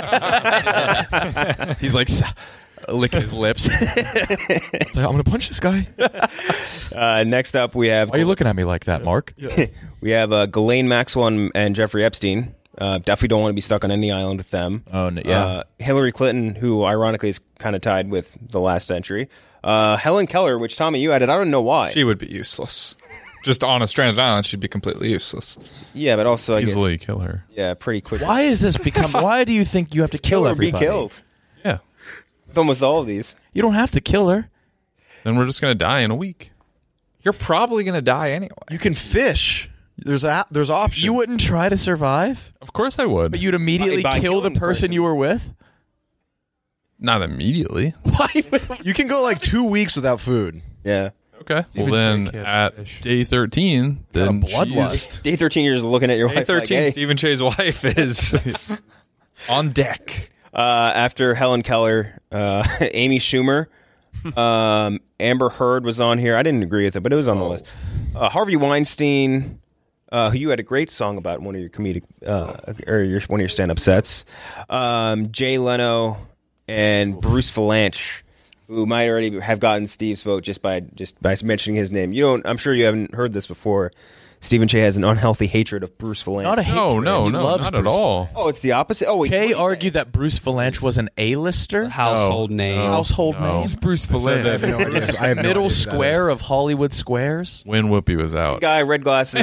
He's licking his lips. I'm going to punch this guy. Next up, we have... Why are you looking at me like that, Mark? We have Ghislaine Maxwell and Jeffrey Epstein. Definitely don't want to be stuck on any island with them. Oh, yeah. Hillary Clinton, who ironically is kind of tied with the last entry. Helen Keller, which, Tommy, you added. I don't know why. She would be useless. Just on a stranded island, she'd be completely useless. Yeah, but also I Easily guess, kill her. Yeah, pretty quick. Why is this become? Why do you think you have to kill or everybody? be killed? Yeah. With almost all of these. You don't have to kill her. Then we're just gonna die in a week. You're probably gonna die anyway. You can fish. There's options. You wouldn't try to survive, Of course I would. but you'd immediately By kill the killing the person you were with. Not immediately. You can go like 2 weeks without food. Yeah. Okay. Even Well, then Jake can't at fish. day 13, then Got a bloodlust. she's- Day 13, you're just looking at your Day wife 13, like, hey. Stephen Che's wife is on deck. After Helen Keller, Amy Schumer, Amber Heard was on here. I didn't agree with it, but it was on the list. Harvey Weinstein, who you had a great song about in one of your comedic one of your stand-up sets. Jay Leno and Bruce Valanche, who might already have gotten Steve's vote just by mentioning his name. I'm sure you haven't heard this before. Stephen Che has an unhealthy hatred of Bruce Valanche. Not a hatred. No, He loves not Bruce at all. Oh, it's the opposite. Oh, wait. Che argued that Bruce Valanche was an A-lister. Household name. Household name. Who's Bruce I said that Valanche? I have no Middle idea who that square is. of Hollywood squares. when Whoopi was out. Guy, red glasses.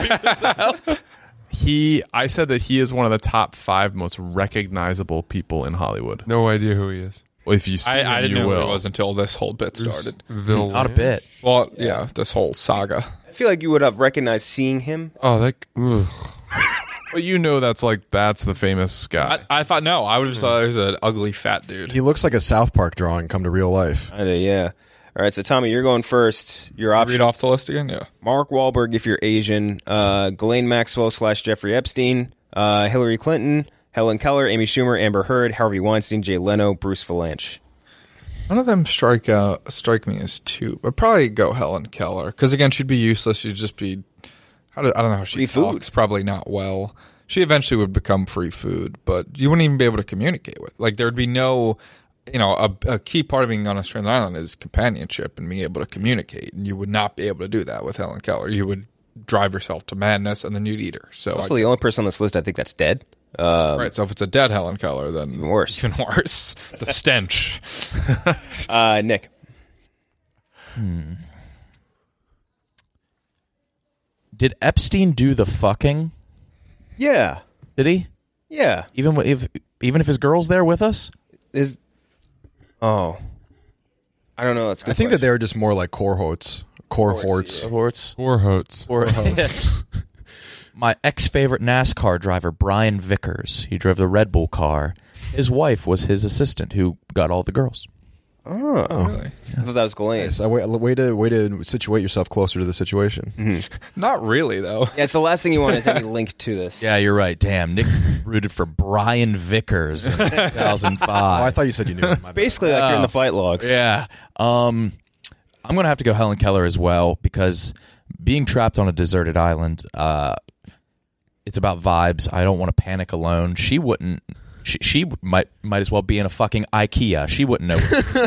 I said that he is one of the top 5 most recognizable people in Hollywood. No idea who he is. Well, if you see him, I didn't you know who will. it was until this whole bit started. Not a bit. Well, yeah, this whole saga. I feel like you would have recognized seeing him. Oh, that. Ugh. But you know that's the famous guy. I thought no. I would have thought he was an ugly fat dude. He looks like a South Park drawing come to real life. Yeah. All right, so Tommy, you're going first. Your options. Read off the list again. Yeah. Mark Wahlberg if you're Asian, Ghislaine Maxwell / Jeffrey Epstein, Hillary Clinton, Helen Keller, Amy Schumer, Amber Heard, Harvey Weinstein, Jay Leno, Bruce Valanche. None of them strike me as two, but probably go Helen Keller because again she'd be useless. She'd just be I don't know how she Free talks. Probably not well. She eventually would become free food, but you wouldn't even be able to communicate with. Like there would be no, a key part of being on a stranded island is companionship and being able to communicate, and you would not be able to do that with Helen Keller. You would drive yourself to madness, and then you'd eat her. So Also, the only person on this list I think that's dead. Right, so if it's a dead Helen Keller, then even worse. The stench. Nick. Did Epstein do the fucking? Yeah. Did he? Yeah. Even if his girl's there with us? I don't know. That's a good I think question. that they were just more like cohorts. Cohorts. Cohorts. My ex-favorite NASCAR driver, Brian Vickers. He drove the Red Bull car. His wife was his assistant who got all the girls. Oh, really? I thought that was Ghislaine. Nice. Way to situate yourself closer to the situation. Not really, though. Yeah, it's the last thing you want is any link to this. Yeah, you're right. Damn, Nick rooted for Brian Vickers in 2005. Oh, I thought you said you knew him. Basically, like you're in the flight logs. Yeah. I'm going to have to go Helen Keller as well because being trapped on a deserted island, it's about vibes. I don't want to panic alone. She wouldn't. She might as well be in a fucking IKEA. She wouldn't know.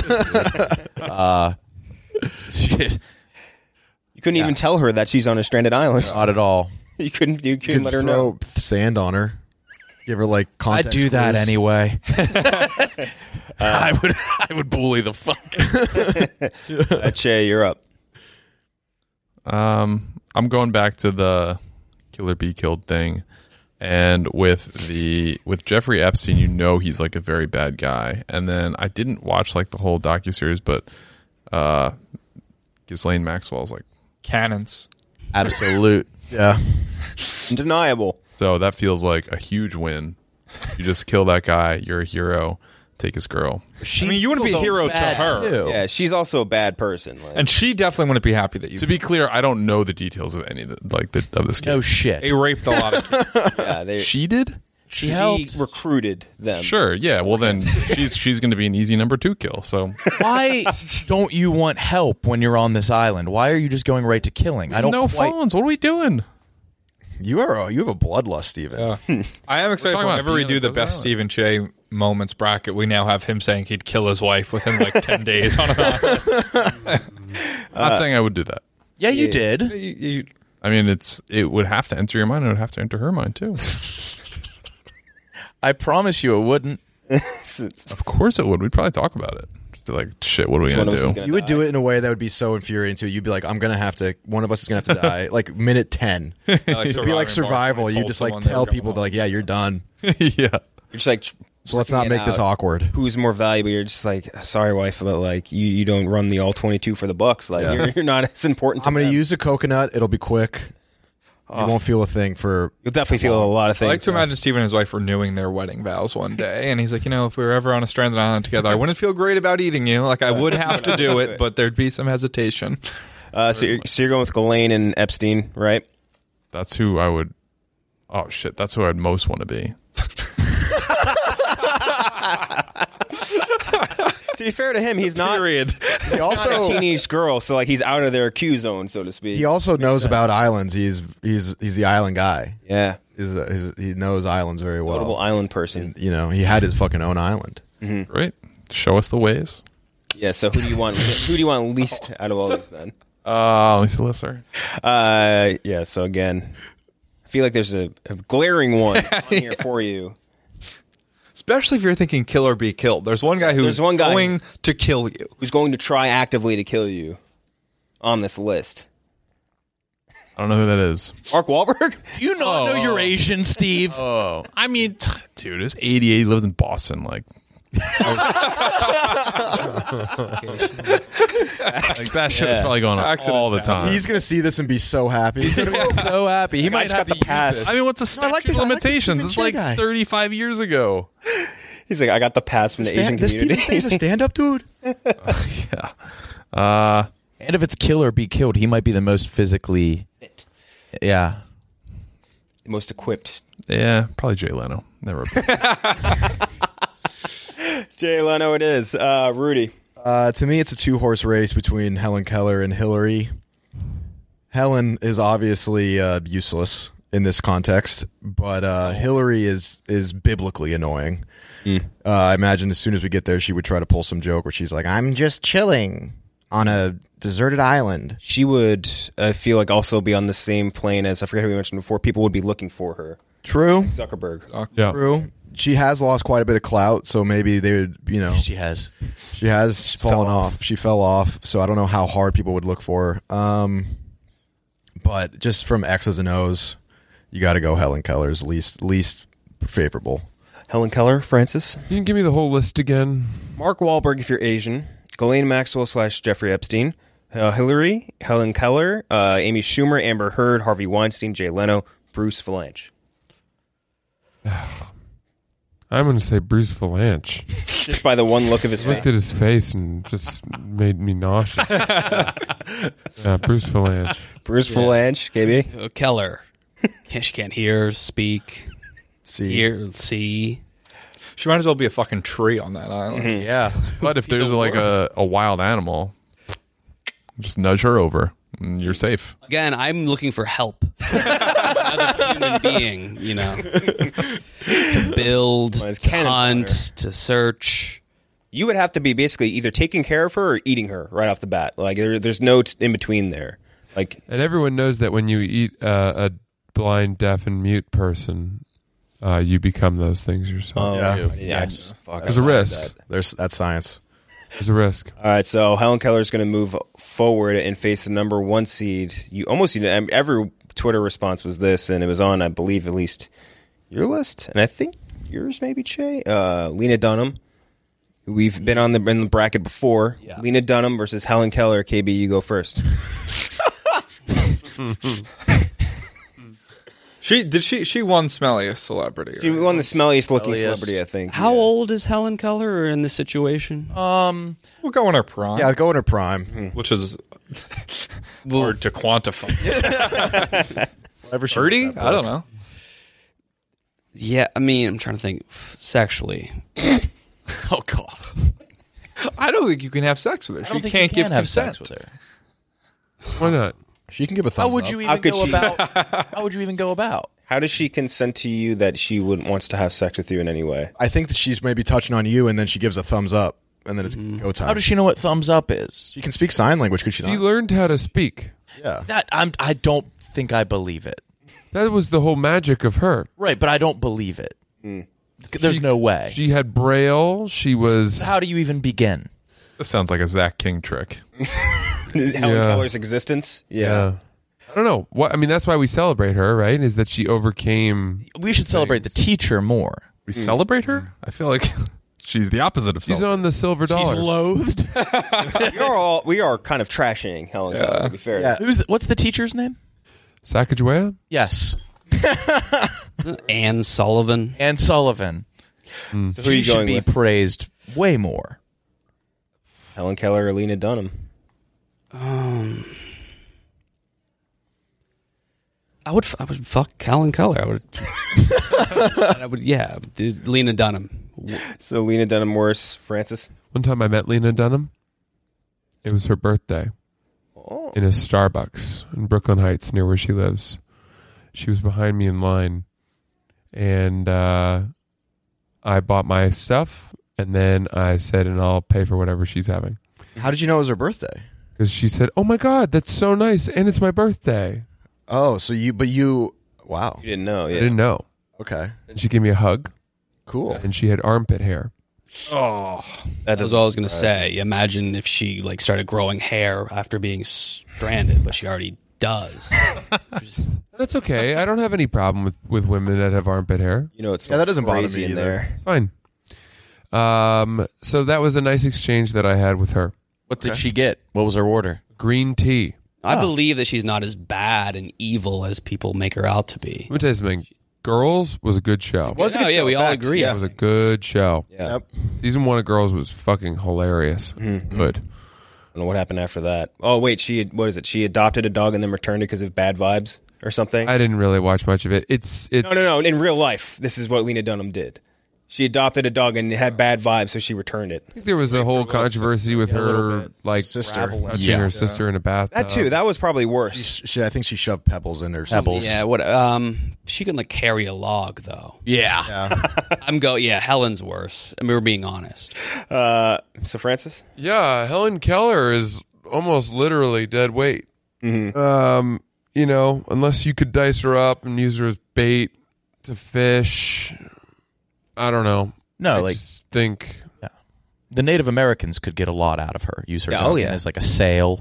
You couldn't even tell her that she's on a stranded island. Not at all. You couldn't You could let her know. throw sand on her. Give her like I'd context do that clues. anyway. I would bully the fuck. Che, you're up. I'm going back to the Killer Be Killed thing, and with Jeffrey Epstein, he's like a very bad guy. And then I didn't watch like the whole docuseries, but Ghislaine Maxwell's like Cannons. Absolute. Yeah. Undeniable. So that feels like a huge win. You just kill that guy, you're a hero. Take his girl. You wouldn't be a hero to her. Too. Yeah, she's also a bad person. Like. And she definitely wouldn't be happy that you... To be clear, I don't know the details of any of of this case. No shit. They raped a lot of kids. Yeah, She did? She helped. recruited them. Sure, yeah. Well, then she's going to be an easy number 2 kill. So Why don't you want help when you're on this island? Why are you just going right to killing? I don't no quite... phones. What are we doing? You have a bloodlust, Steven. I am excited talking about whenever we being do the on the best island. Stephen Che moments bracket, we now have him saying he'd kill his wife within like 10 days on an island. I'm not saying I would do that. Yeah, you did. I mean, it would have to enter your mind. And it would have to enter her mind too. I promise you it wouldn't. Of course it would. We'd probably talk about it. Be like, shit, what are we going to do? You would do it in a way that would be so infuriating to you. You'd be like, one of us is going to have to die. Like minute 10. It'd be like survival. You just like tell people, like, yeah, you're done. Yeah. You're just like, so let's not make this awkward. Who's more valuable? You're just like, sorry, wife, but like you don't run the all 22 for the Bucks. Like you're not as important. To I'm going to use a coconut. It'll be quick. You won't feel a thing for. You'll definitely feel a lot of things. I like to imagine Steve and his wife renewing their wedding vows one day, and he's like, if we were ever on a stranded island together, I wouldn't feel great about eating you. Like I would have to do it, but there'd be some hesitation. So you're going with Ghislaine and Epstein, right? That's who I would. Oh shit, that's who I'd most want to be. To be fair to him, he's not. He also not a teenage girl, so like he's out of their Q zone, so to speak. He also knows about islands. He's the island guy. Yeah, he knows islands very well. Notable island person. He had his fucking own island. Mm-hmm. Great. Show us the ways. Yeah. So who do you want? Who do you want least out of all these then? Let me see the list. Sorry. Yeah. So again, I feel like there's a glaring one on here for you. Especially if you're thinking kill or be killed. There's one guy who's going to kill you. Who's going to try actively to kill you on this list. I don't know who that is. Mark Wahlberg? You know you're Asian, Steve. Oh. I mean, dude, it's 88. He lives in Boston. Like that shit was probably going on all the time. He's going to see this and be so happy. He's going to be so happy. He might have got the pass. I mean, what's the statute of limitations? It's like 35 years ago. He's like, I got the pass from the Asian community. Does Steven say he's a stand-up dude? Yeah. And if it's kill or be killed, he might be the most physically fit. Yeah. The most equipped. Yeah, probably Jay Leno. Never. Jay Leno it is. Rudy. To me, it's a two-horse race between Helen Keller and Hillary. Helen is obviously useless in this context, but Hillary is biblically annoying. I imagine as soon as we get there, she would try to pull some joke where she's like, I'm just chilling on a deserted island. She would, I feel like, also be on the same plane as, I forget who we mentioned before, people would be looking for her. True. Like Zuckerberg. Yeah. True. She has lost quite a bit of clout, so maybe they would, She has fallen off. She fell off, so I don't know how hard people would look for her. But just from X's and O's, you got to go Helen Keller's least favorable. Helen Keller, Francis. You can give me the whole list again. Mark Wahlberg if you're Asian. Ghislaine Maxwell / Jeffrey Epstein. Hillary, Helen Keller, Amy Schumer, Amber Heard, Harvey Weinstein, Jay Leno, Bruce Vilanch. I'm going to say Bruce Vilanch. Just by the one look of his face. I looked at his face and just made me nauseous. Yeah, Bruce Vilanch. Bruce Vilanch, KB? Keller. She can't hear, speak, see. She might as well be a fucking tree on that island. Mm-hmm. Yeah. But if there's like a wild animal, just nudge her over and you're safe. Again, I'm looking for help. Another human being, to build, to hunt, to search. You would have to be basically either taking care of her or eating her right off the bat. Like there's no in between there. Like, and everyone knows that when you eat a blind, deaf, and mute person, you become those things yourself. Yeah. Yes. There's a risk. That's science. There's a risk. All right, so Helen Keller is going to move forward and face the number 1 seed. You almost every Twitter response was this, and it was on, I believe, at least your list, and I think yours maybe, Che. Lena Dunham. We've been in the bracket before. Yeah. Lena Dunham versus Helen Keller. KB, you go first. She won smelliest celebrity. She won the smelliest looking celebrity, I think. How old is Helen Keller in this situation? We'll go in her prime. Yeah, go in her prime, which is hard to quantify. 30? I don't know. Yeah, I mean, I'm trying to think sexually. Oh God, I don't think you can have sex with her. She can't give consent. with her. Why not? She can give a thumbs up. How would you even go about? How does she consent to you that she wants to have sex with you in any way? I think that she's maybe touching on you, and then she gives a thumbs up, and then it's go time. How does she know what thumbs up is? She can speak sign language, could she not? She learned how to speak. Yeah. I don't think I believe it. That was the whole magic of her. Right, but I don't believe it. There's no way. She had Braille. She was... How do you even begin? This sounds like a Zach King trick. Helen Keller's existence. Yeah. I don't know. What I mean, that's why we celebrate her, right? Is that she overcame. We should celebrate the teacher more. We celebrate her? I feel like she's the opposite of She's on the silver dollar. She's loathed. we are kind of trashing Helen Keller, to be fair. Yeah. What's the teacher's name? Sacagawea? Yes. Anne Sullivan. Anne Sullivan. So who are She you should going be with? praised way more. Helen Keller or Lena Dunham? I would fuck Helen Keller. I would dude, Lena Dunham. So Lena Dunham worse, Francis? One time I met Lena Dunham. It was her birthday in a Starbucks in Brooklyn Heights near where she lives. She was behind me in line, and I bought my stuff, and then I said, and I'll pay for whatever she's having. How did you know it was her birthday? Because she said, "Oh my God, that's so nice, and it's my birthday." Oh, so wow. You didn't know, I didn't know. Okay. And she gave me a hug. Cool. And she had armpit hair. Oh, that was all I was going to say. Imagine if she started growing hair after being stranded, but she already does. That's okay. I don't have any problem with women that have armpit hair. You know, it's that doesn't bother crazy me in either. Fine. So that was a nice exchange that I had with her. What did she get? What was her order? Green tea. I believe that she's not as bad and evil as people make her out to be. Let me tell you something. Girls was a good show. It was a good show, we all agree. It was a good show. Yeah. Yep. Season 1 of Girls was fucking hilarious. Mm-hmm. Good. I don't know what happened after that. Oh, wait, she adopted a dog and then returned it because of bad vibes or something? I didn't really watch much of it. It's No. In real life, this is what Lena Dunham did. She adopted a dog and it had bad vibes, so she returned it. I think there was a whole controversy with her, sister, touching her sister in a bathtub. That too. That was probably worse. I think she shoved pebbles in her. Yeah, what? She can carry a log though. Yeah. Helen's worse. I mean, we're being honest. So Francis? Yeah, Helen Keller is almost literally dead weight. Mm-hmm. Unless you could dice her up and use her as bait to fish. I don't know. No, I just think the Native Americans could get a lot out of her. Use her skin as like a sail.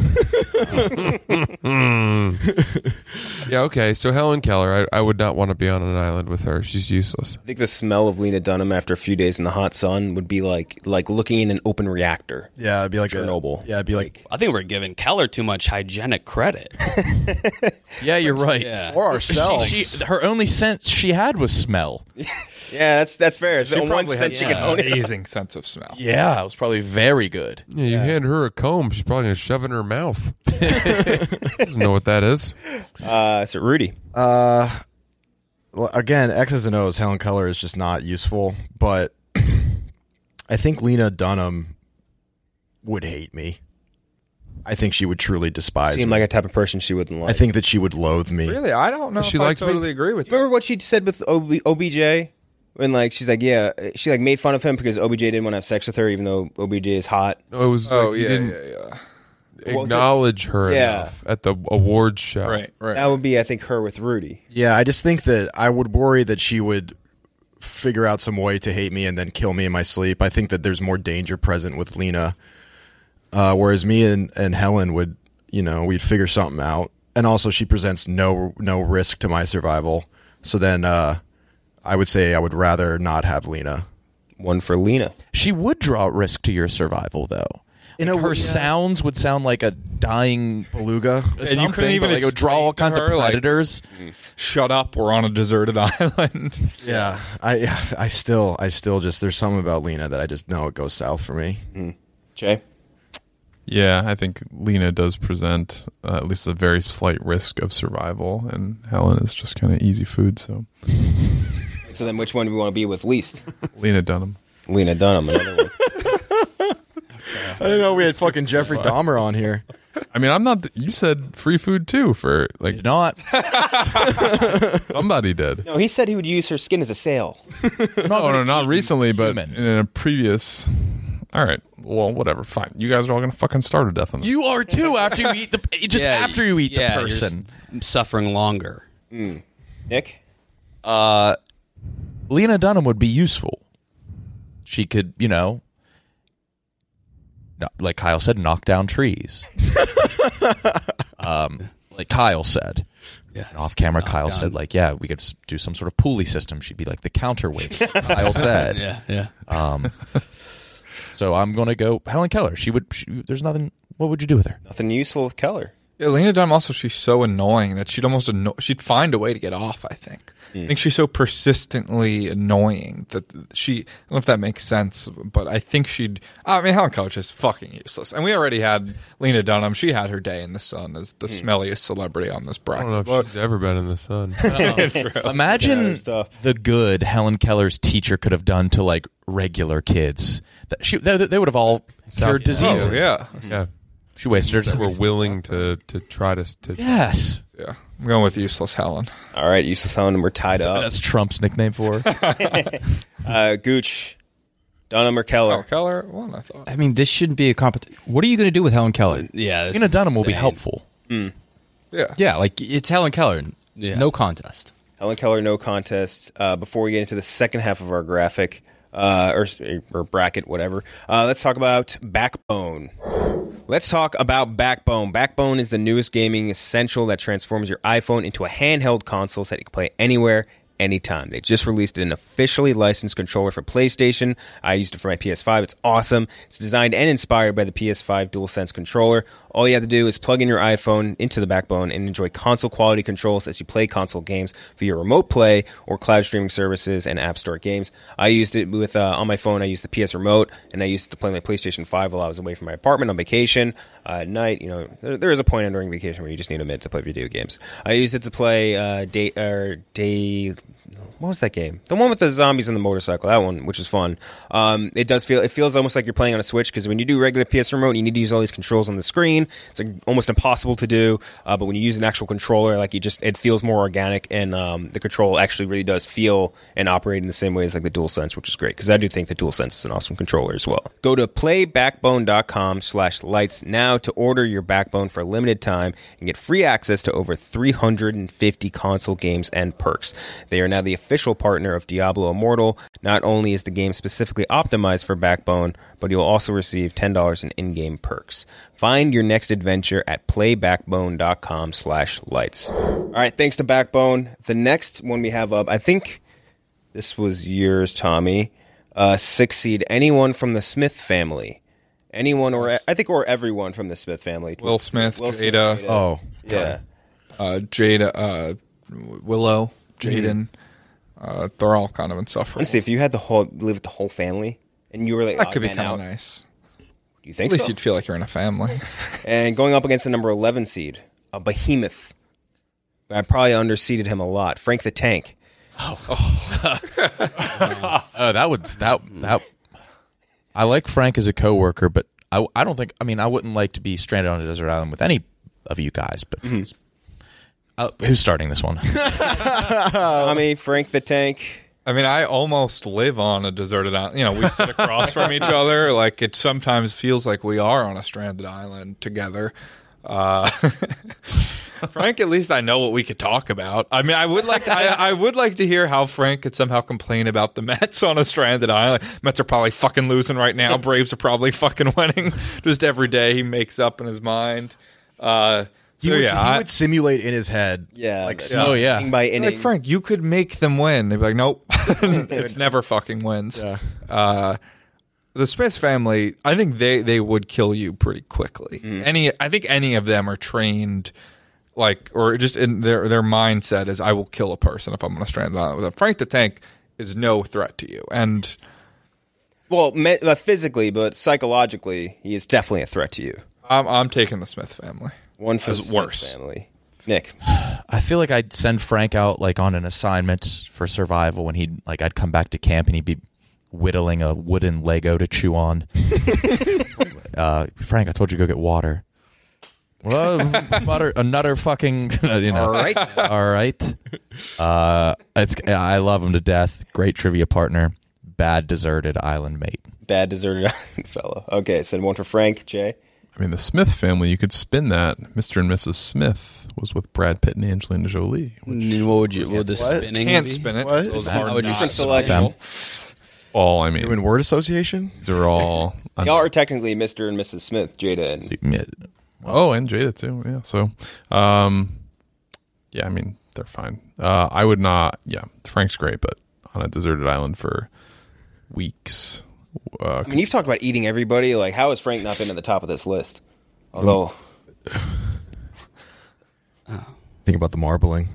Yeah, okay. So Helen Keller, I would not want to be on an island with her. She's useless. I think the smell of Lena Dunham after a few days in the hot sun would be like looking in an open reactor. Yeah, it'd be like Chernobyl. it'd be like I think we're giving Keller too much hygienic credit. Yeah, you're right. Yeah. or ourselves. Her only sense she had was smell. Yeah, that's fair. It's She the one probably sense had you can own an it. amazing sense of smell. Yeah, it was probably very good. Yeah, you hand her a comb, she's probably going to shove it in her mouth. Doesn't know what that is. So Rudy. Well, again, X's and O's. Helen Keller is just not useful, but I think Lena Dunham would hate me. I think she would truly despise Seemed me. like a type of person she wouldn't like. I think that she would loathe me. Really? I don't know She if I liked me? totally agree with you. Remember what she said with OBJ? When she's like, yeah, she made fun of him because OBJ didn't want to have sex with her, even though OBJ is hot. No, it was he didn't acknowledge her enough at the awards show. Right. That would be, I think, her with Rudy. Yeah, I just think that I would worry that she would figure out some way to hate me and then kill me in my sleep. I think that there's more danger present with Lena, whereas me and Helen would, we'd figure something out. And also, she presents no risk to my survival. So then, I would say I would rather not have Lena. One for Lena. She would draw risk to your survival, though. Her sounds would sound like a dying beluga. And you couldn't even it would draw all kinds of predators. Shut up! We're on a deserted island. Yeah, I still just there's something about Lena that I just know it goes south for me. Jay? Yeah, I think Lena does present at least a very slight risk of survival, and Helen is just kind of easy food. So then which one do we want to be with least? Lena Dunham. Lena Dunham, another one. I didn't know we had fucking Jeffrey Dahmer on here. I mean, I'm not. You said free food too for not. Somebody did. No, he said he would use her skin as a sail. No, not recently, but in a previous. All right, well, whatever, fine. You guys are all gonna fucking starve to death on this. You are too after you eat after you eat the person. You're suffering longer. Nick? Lena Dunham would be useful. She could, like Kyle said, knock down trees. Like Kyle said. Yeah. And off camera, Kyle said, like, yeah, we could do some sort of pulley system. She'd be like the counterweight. Kyle said. Yeah. So I'm going to go Helen Keller. There's nothing. What would you do with her? Nothing useful with Keller. Yeah, Lena Dunham also, she's so annoying that she'd find a way to get off, I think. I think she's so persistently annoying that I don't know if that makes sense, but I think Helen Keller's just fucking useless. And we already had Lena Dunham. She had her day in the sun as the smelliest celebrity on this bracket. I don't know if she's ever been in the sun. Imagine the good Helen Keller's teacher could have done to like regular kids. They would have all cured diseases. Oh, yeah. She wasted her time. We're willing to try to. Yes. Yeah. I'm going with Useless Helen. All right, Useless Helen. We're tied up. That's Trump's nickname for her. Gooch, Dunham or Keller? Oh, Keller won, I thought. I mean, this shouldn't be a competition. What are you going to do with Helen Keller? Yeah. Lena Dunham will be helpful. Yeah, like it's Helen Keller. Yeah. No contest. Helen Keller, no contest. Before we get into the second half of our graphic, or bracket, whatever, let's talk about Backbone. Let's talk about Backbone. Backbone is the newest gaming essential that transforms your iPhone into a handheld console so that you can play anywhere, anytime. They just released an officially licensed controller for PlayStation. I used it for my PS5. It's awesome. It's designed and inspired by the PS5 DualSense controller. All you have to do is plug in your iPhone into the Backbone and enjoy console-quality controls as you play console games via remote play or cloud streaming services and App Store games. I used it with on my phone. I used the PS Remote, and I used it to play my PlayStation 5 while I was away from my apartment on vacation. At night, there is a point during vacation where you just need a minute to play video games. I used it to play what was that game? The one with the zombies on the motorcycle. That one, which is fun. It feels almost like you're playing on a Switch, because when you do regular PS Remote, you need to use all these controls on the screen. It's like almost impossible to do. But when you use an actual controller, it feels more organic, and the control actually really does feel and operate in the same way as like the DualSense, which is great, because I do think the DualSense is an awesome controller as well. Go to playbackbone.com/lights now to order your Backbone for a limited time and get free access to over 350 console games and perks. They are now the official partner of Diablo Immortal. Not only is the game specifically optimized for Backbone, but you'll also receive $10 in in-game perks. Find your next adventure at playbackbone.com/lights. All right, thanks to Backbone. The next one we have up, I think this was yours, Tommy. 6 seed, anyone from the Smith family. Anyone or everyone from the Smith family. Will Smith, Jada. Oh. Yeah. Jada, Willow, Jaden. They're all kind of insufferable. Honestly, if you had live with the whole family and you were like, that could be kind of nice. Do you think At least so? you'd feel like you're in a family. And going up against the number 11 seed, a behemoth. I probably underseeded him a lot. Frank the Tank. That. I like Frank as a coworker, but I don't think. I mean, I wouldn't like to be stranded on a desert island with any of you guys. But who's starting this one? Tommy, Frank the Tank. I mean, I almost live on a deserted island. We sit across from each other. Like, it sometimes feels like we are on a stranded island together. Frank, at least I know what we could talk about. I mean, I would like to hear how Frank could somehow complain about the Mets on a stranded island. Mets are probably fucking losing right now. Braves are probably fucking winning. Just every day he makes up in his mind. He would simulate in his head. Yeah. Inning by inning. Like, Frank, you could make them win. They'd be like, nope. It's never fucking wins. Yeah. The Smith family, I think they would kill you pretty quickly. I think any of them are trained, or just in their mindset is, I will kill a person if I'm on a stranded island with them. Frank the Tank is no threat to you. And well, physically, but psychologically, he is definitely a threat to you. I'm taking the Smith family. One for the Smith worse family. Nick, I feel like I'd send Frank out on an assignment for survival when I'd come back to camp and he'd be whittling a wooden Lego to chew on. Frank, I told you to go get water. Well, another fucking. All right. All right. I love him to death. Great trivia partner. Bad deserted island mate. Bad deserted island fellow. Okay, so one for Frank. Jay. I mean, the Smith family, you could spin that. Mr. and Mrs. Smith was with Brad Pitt and Angelina Jolie. What would the spinning Can't be? spin it. What? How would you Different select them? all, I mean. You're in word association? These are all. Y'all are technically Mr. and Mrs. Smith, Jada and. Oh, and Jada too. Yeah. So, yeah, I mean, they're fine. I would not. Yeah, Frank's great, but on a deserted island for weeks. I mean, you've talked about eating everybody. Like, how has Frank not been at the top of this list? Although, think about the marbling.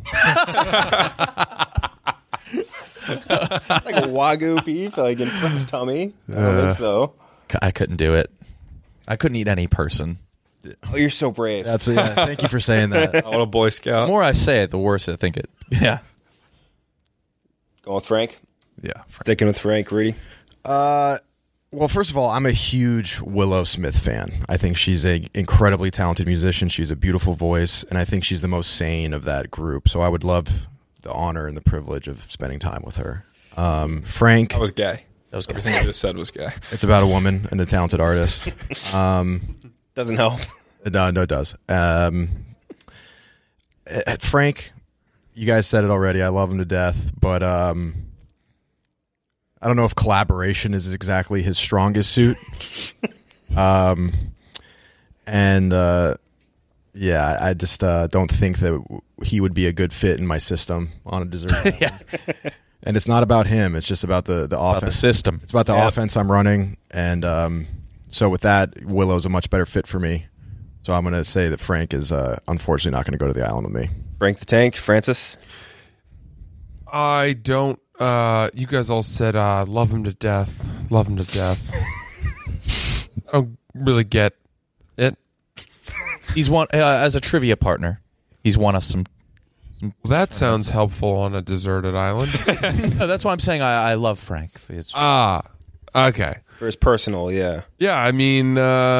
It's like a Wagyu beef, like in Frank's tummy. I don't think so. I couldn't do it. I couldn't eat any person. Oh, you're so brave. Thank you for saying that. What a Boy Scout. The more I say it, the worse I think it. Yeah. Going with Frank? Yeah. Sticking with Frank, Rudy? Well, first of all, I'm a huge Willow Smith fan. I think she's an incredibly talented musician. She's a beautiful voice, and I think she's the most sane of that group. So I would love the honor and the privilege of spending time with her. Frank. That was gay. Everything you just said was gay. It's about a woman and a talented artist. Doesn't help. No, it does. Frank, you guys said it already. I love him to death, but I don't know if collaboration is exactly his strongest suit. Yeah, I just don't think that he would be a good fit in my system on a dessert island. Yeah. And it's not about him. It's just about the offense. the system. It's about the offense I'm running. And so with that, Willow's a much better fit for me. So I'm going to say that Frank is unfortunately not going to go to the island with me. Frank the Tank, Francis? I don't. You guys all said love him to death. Love him to death. I don't really get it. He's won as a trivia partner. He's won us some. Well, that sounds helpful on a deserted island. No, that's why I'm saying I love Frank. Okay. For his personal, yeah. Yeah, I mean,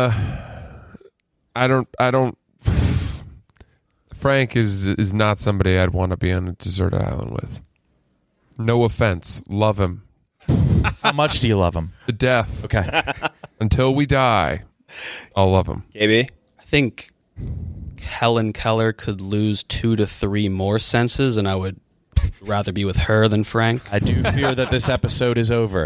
I don't. Frank is not somebody I'd want to be on a deserted island with. No offense, love him. How much do you love him? To death. Okay. Until we die, I'll love him. KB? I think Helen Keller could lose 2 to 3 more senses, and I would rather be with her than Frank. I do fear that this episode is over.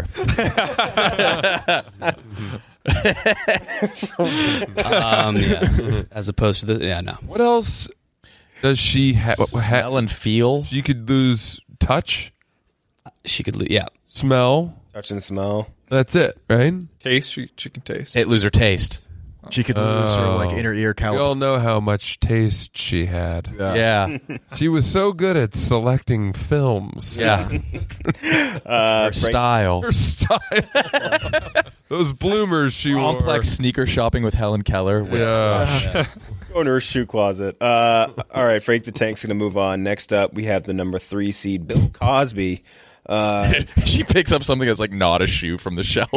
Yeah. As opposed to the no. What else does she have? Smell and feel. She could lose touch. She could smell. Touch and smell. That's it, right? Taste. She can taste. It lose her taste. She could lose her like inner ear We caliber. all know how much taste she had. Yeah. She was so good at selecting films. Yeah. Her style. Her style. Those bloomers she wore. Complex sneaker shopping with Helen Keller. Yeah. Go into her shoe closet. All right, Frank the Tank's going to move on. Next up, we have the number 3 seed, Bill Cosby. She picks up something that's like not a shoe from the shelf.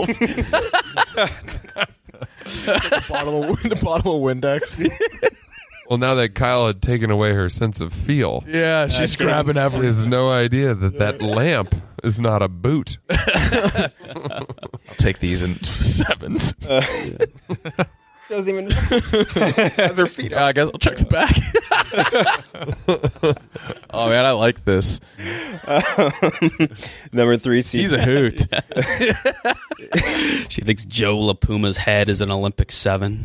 the bottle of Windex. Well, now that Kyle had taken away her sense of feel. Yeah, she's grabbing She everything. has no idea that lamp is not a boot. I'll take these in 7s. Doesn't even has her feet I guess I'll check the back. Oh man, I like this. Number 3 seed. She's a hoot. She thinks Joe LaPuma's head is an Olympic 7.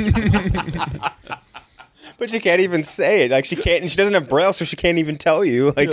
But she can't even say it. Like she can't, and she doesn't have Braille, so she can't even tell you. Like,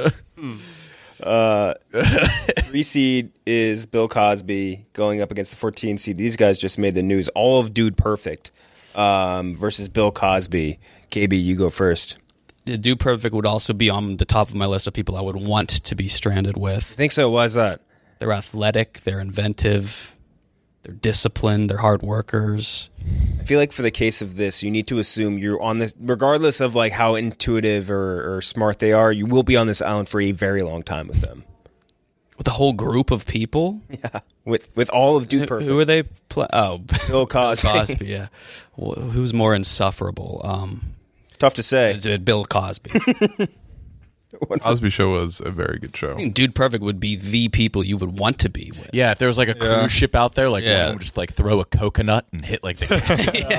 3 seed is Bill Cosby going up against the 14 seed. These guys just made the news. All of Dude Perfect versus Bill Cosby. KB, you go first. Dude Perfect would also be on the top of my list of people I would want to be stranded with. I think so. Why's that? They're athletic. They're inventive. They're disciplined. They're hard workers. I feel like for the case of this, you need to assume you're on this, regardless of like how intuitive or smart they are, you will be on this island for a very long time with them. With a whole group of people? Yeah. With all of Dude Perfect. Who are they? Bill Cosby. Cosby, yeah. Well, who's more insufferable? It's tough to say. Bill Cosby. Cosby Show was a very good show. I think Dude Perfect would be the people you would want to be with. Yeah, if there was like a cruise ship out there, like one would just like throw a coconut and hit like the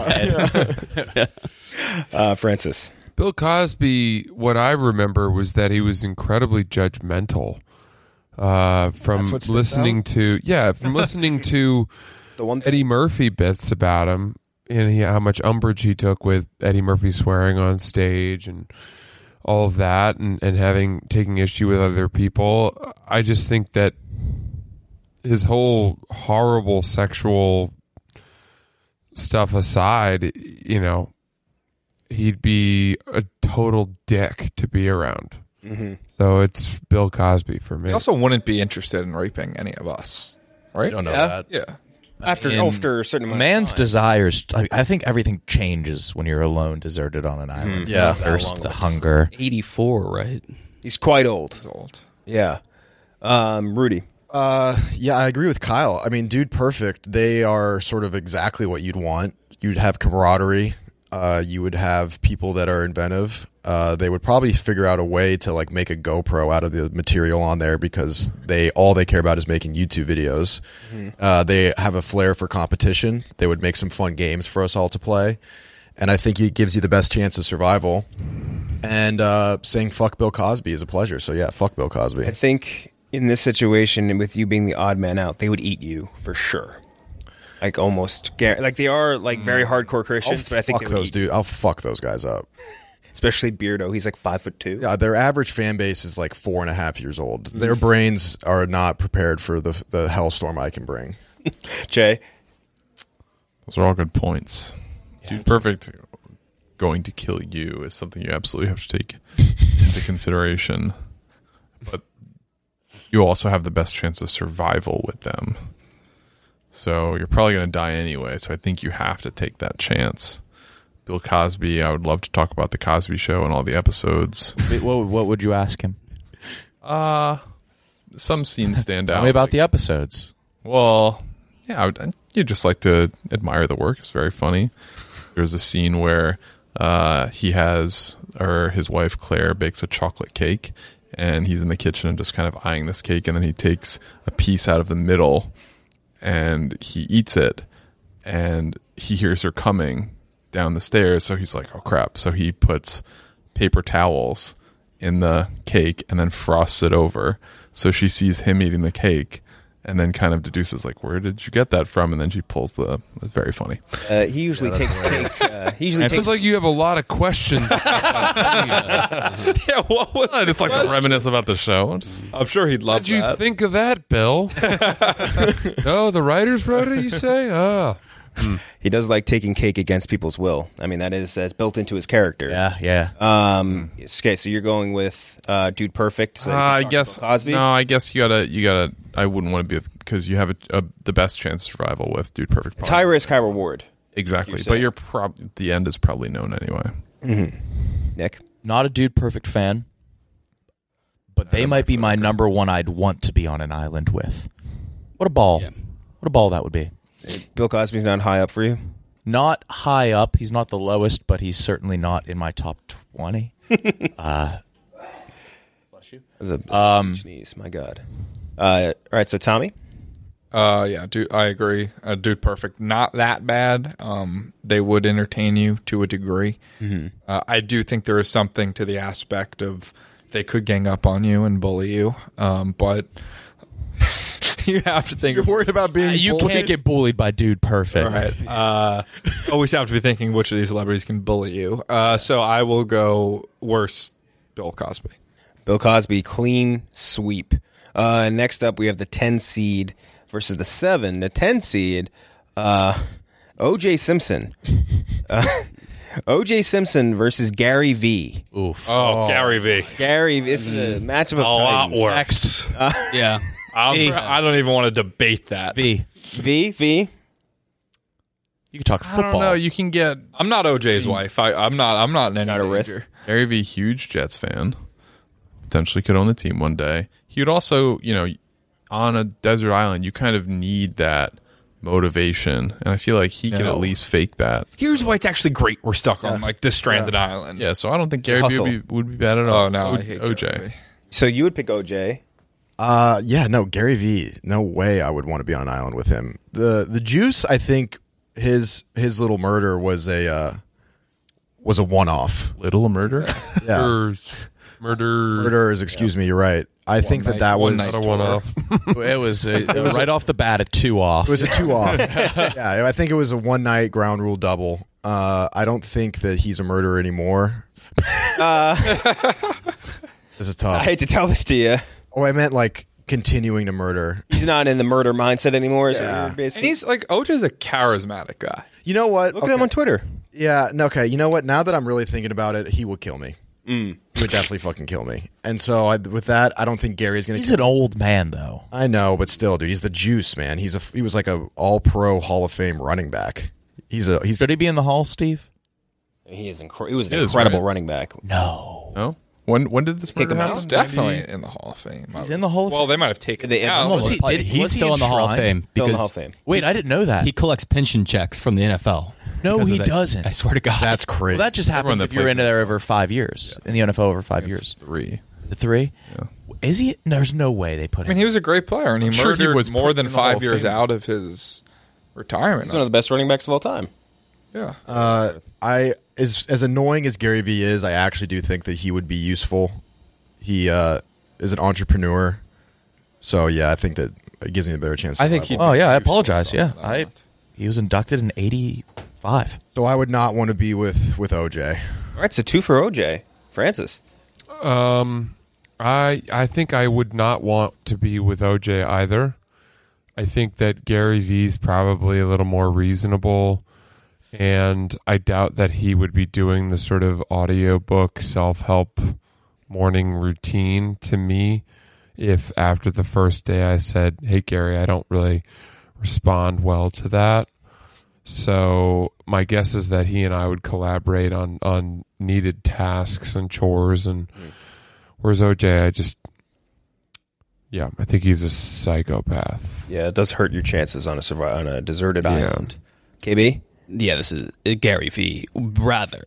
head. Francis. Bill Cosby, what I remember was that he was incredibly judgmental. from what's listening to The one Eddie Murphy bits about him and how much umbrage he took with Eddie Murphy swearing on stage and all of that, and taking issue with other people. I just think that his whole horrible sexual stuff aside, you know, he'd be a total dick to be around. Mm-hmm. So it's Bill Cosby for me. He also wouldn't be interested in raping any of us, right? You don't know Yeah. that. Yeah. After a certain amount man's of time. desires. I think everything changes when you're alone, deserted on an island. Yeah. The thirst, the hunger. 84, right? He's quite old. He's old. Yeah. Rudy. Yeah, I agree with Kyle. I mean, Dude Perfect, they are sort of exactly what you'd want. You'd have camaraderie. You would have people that are inventive. They would probably figure out a way to like make a GoPro out of the material on there because all they care about is making YouTube videos. They have a flair for competition. They would make some fun games for us all to play. And I think it gives you the best chance of survival. And saying fuck Bill Cosby is a pleasure. So yeah, fuck Bill Cosby. I think in this situation, and with you being the odd man out, they would eat you for sure. Like almost, like they are like very hardcore Christians, but I think fuck those dude. I'll fuck those guys up. Especially Beardo, he's like 5'2". Yeah, their average fan base is like 4.5 years old. Their brains are not prepared for the hellstorm I can bring. Jay, those are all good points. Dude Perfect going to kill you is something you absolutely have to take into consideration. But you also have the best chance of survival with them. So you're probably going to die anyway. So I think you have to take that chance. Bill Cosby, I would love to talk about the Cosby Show and all the episodes. What would you ask him? Some scenes stand out. Tell me about the episodes. Well, yeah, you just like to admire the work. It's very funny. There's a scene where his wife Claire bakes a chocolate cake, and he's in the kitchen and just kind of eyeing this cake, and then he takes a piece out of the middle and he eats it, and he hears her coming down the stairs, so he's like, oh crap. So he puts paper towels in the cake and then frosts it over, so she sees him eating the cake and then kind of deduces like, where did you get that from? And then she pulls it's very funny. He usually takes cakes. It sounds like you have a lot of questions. Yeah, what was I just like to reminisce about the show. I'm sure he'd love What'd you think of that, Bill? Oh, the writers wrote it, you say? Oh. He does like taking cake against people's will. I mean, that's built into his character. Yeah. Okay, so you're going with Dude Perfect. So I guess Cosby. No, I guess you gotta. I wouldn't want to be because you have the best chance of survival with Dude Perfect. It's high risk, high reward. Exactly, but the end is probably known anyway. Mm-hmm. Nick, not a Dude Perfect fan, but they might be my number one I'd want to be on an island with. What a ball! Yeah. What a ball that would be. Bill Cosby's not high up for you? Not high up. He's not the lowest, but he's certainly not in my top 20. Bless you. That's a sneeze. My God. All right, so Tommy? Yeah, I agree. Dude Perfect, not that bad. They would entertain you to a degree. Mm-hmm. I do think there is something to the aspect of they could gang up on you and bully you, but you have to think. You're worried about being you bullied? can't get bullied by Dude Perfect. All right. Always have to be thinking which of these celebrities can bully you. So I will go worse, Bill Cosby. Bill Cosby, clean sweep. Next up, we have the 10 seed versus the 7. The 10 seed, O.J. Simpson. O.J. Simpson versus Gary V. Oof. Oh, Gary V. Gary V. This is a matchup of a lot titans. worse. Yeah. I don't even want to debate that. V. V. You can talk football. I don't know. You can get. I'm not OJ's wife. I'm not in any Not a risk. danger. Gary V, huge Jets fan. Potentially could own the team one day. He would also, on a desert island, you kind of need that motivation, and I feel like he can at least fake that. Here's why it's actually great we're stuck on like this stranded island. Yeah, so I don't think Gary V would be bad at all. Oh no, I hate OJ. So you would pick OJ? Yeah, no, Gary V. No way I would want to be on an island with him. The Juice, I think his little murder was a one-off. Little murder? Yeah. Murderers. Excuse me. You're right. I think that was a one-off. It was right off the bat a 2 off. It was a 2 off. Yeah, I think it was a one night ground rule double. I don't think that he's a murderer anymore. This is tough. I hate to tell this to you. Oh, I meant like continuing to murder. He's not in the murder mindset anymore. Yeah. And he's like, OJ's a charismatic guy. You know what? Look at him on Twitter. Yeah. No, okay. You know what? Now that I'm really thinking about it, he would kill me. He would definitely fucking kill me. And so with that, I don't think Gary's going to. He's an old man, though. I know, but still, dude, he's the juice, man. He was like a All-Pro Hall of Fame running back. Should he be in the Hall, Steve? He was an incredible running back. No. When did this murder happen? He's definitely in the Hall of Fame. He's in the Hall of Fame? Well, they might have taken it out. He's still in the Hall of Fame. Still in the Hall of Fame. Wait, I didn't know that. He collects pension checks from the NFL. No, he doesn't. I swear to God. That's crazy. Well, that just happens if you're in there over 5 years. In the NFL over 5 years. 3. The 3? Yeah. Is he? There's no way they put him. I mean, he was a great player, and he murdered was more than in the Hall 5 of years Fame. out of his retirement. He's one of the best running backs of all time. Yeah. As annoying as Gary Vee is, I actually do think that he would be useful. He is an entrepreneur, so yeah, I think that it gives me a better chance. I think he'd Oh be yeah, I useful apologize. Yeah, sometime. he was inducted in '85. So I would not want to be with OJ. All right, so 2 for OJ. Francis. I think I would not want to be with OJ either. I think that Gary Vee's probably a little more reasonable, and I doubt that he would be doing the sort of audiobook self-help morning routine to me if after the first day I said, "Hey Gary, I don't really respond well to that." So my guess is that he and I would collaborate on needed tasks and chores, and whereas OJ, I think he's a psychopath. Yeah, it does hurt your chances on a deserted island. KB? Yeah, this is Gary Vee. Rather.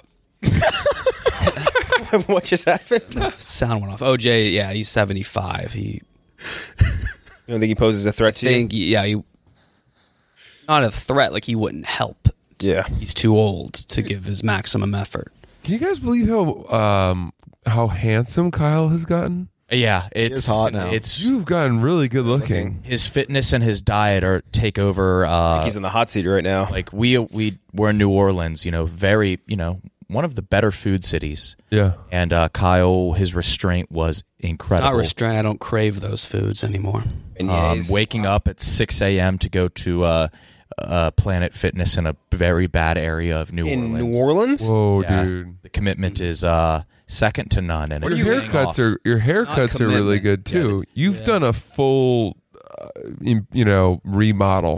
What just happened? Sound went off. OJ, yeah, he's 75. You don't think he poses a threat to you? He not a threat. Like, he wouldn't help. Yeah. He's too old to give his maximum effort. Can you guys believe how handsome Kyle has gotten? Yeah, it's hot now. You've gotten really good looking. His fitness and his diet take over. I think he's in the hot seat right now. Like we're in New Orleans, very one of the better food cities. Yeah, and Kyle, his restraint was incredible. Not restraint. I don't crave those foods anymore. Waking up at 6 a.m. to go to Planet Fitness in a very bad area of New Orleans. In New Orleans? Whoa, dude! The commitment is second to none. And your haircuts are really good too. You've done a full, remodel.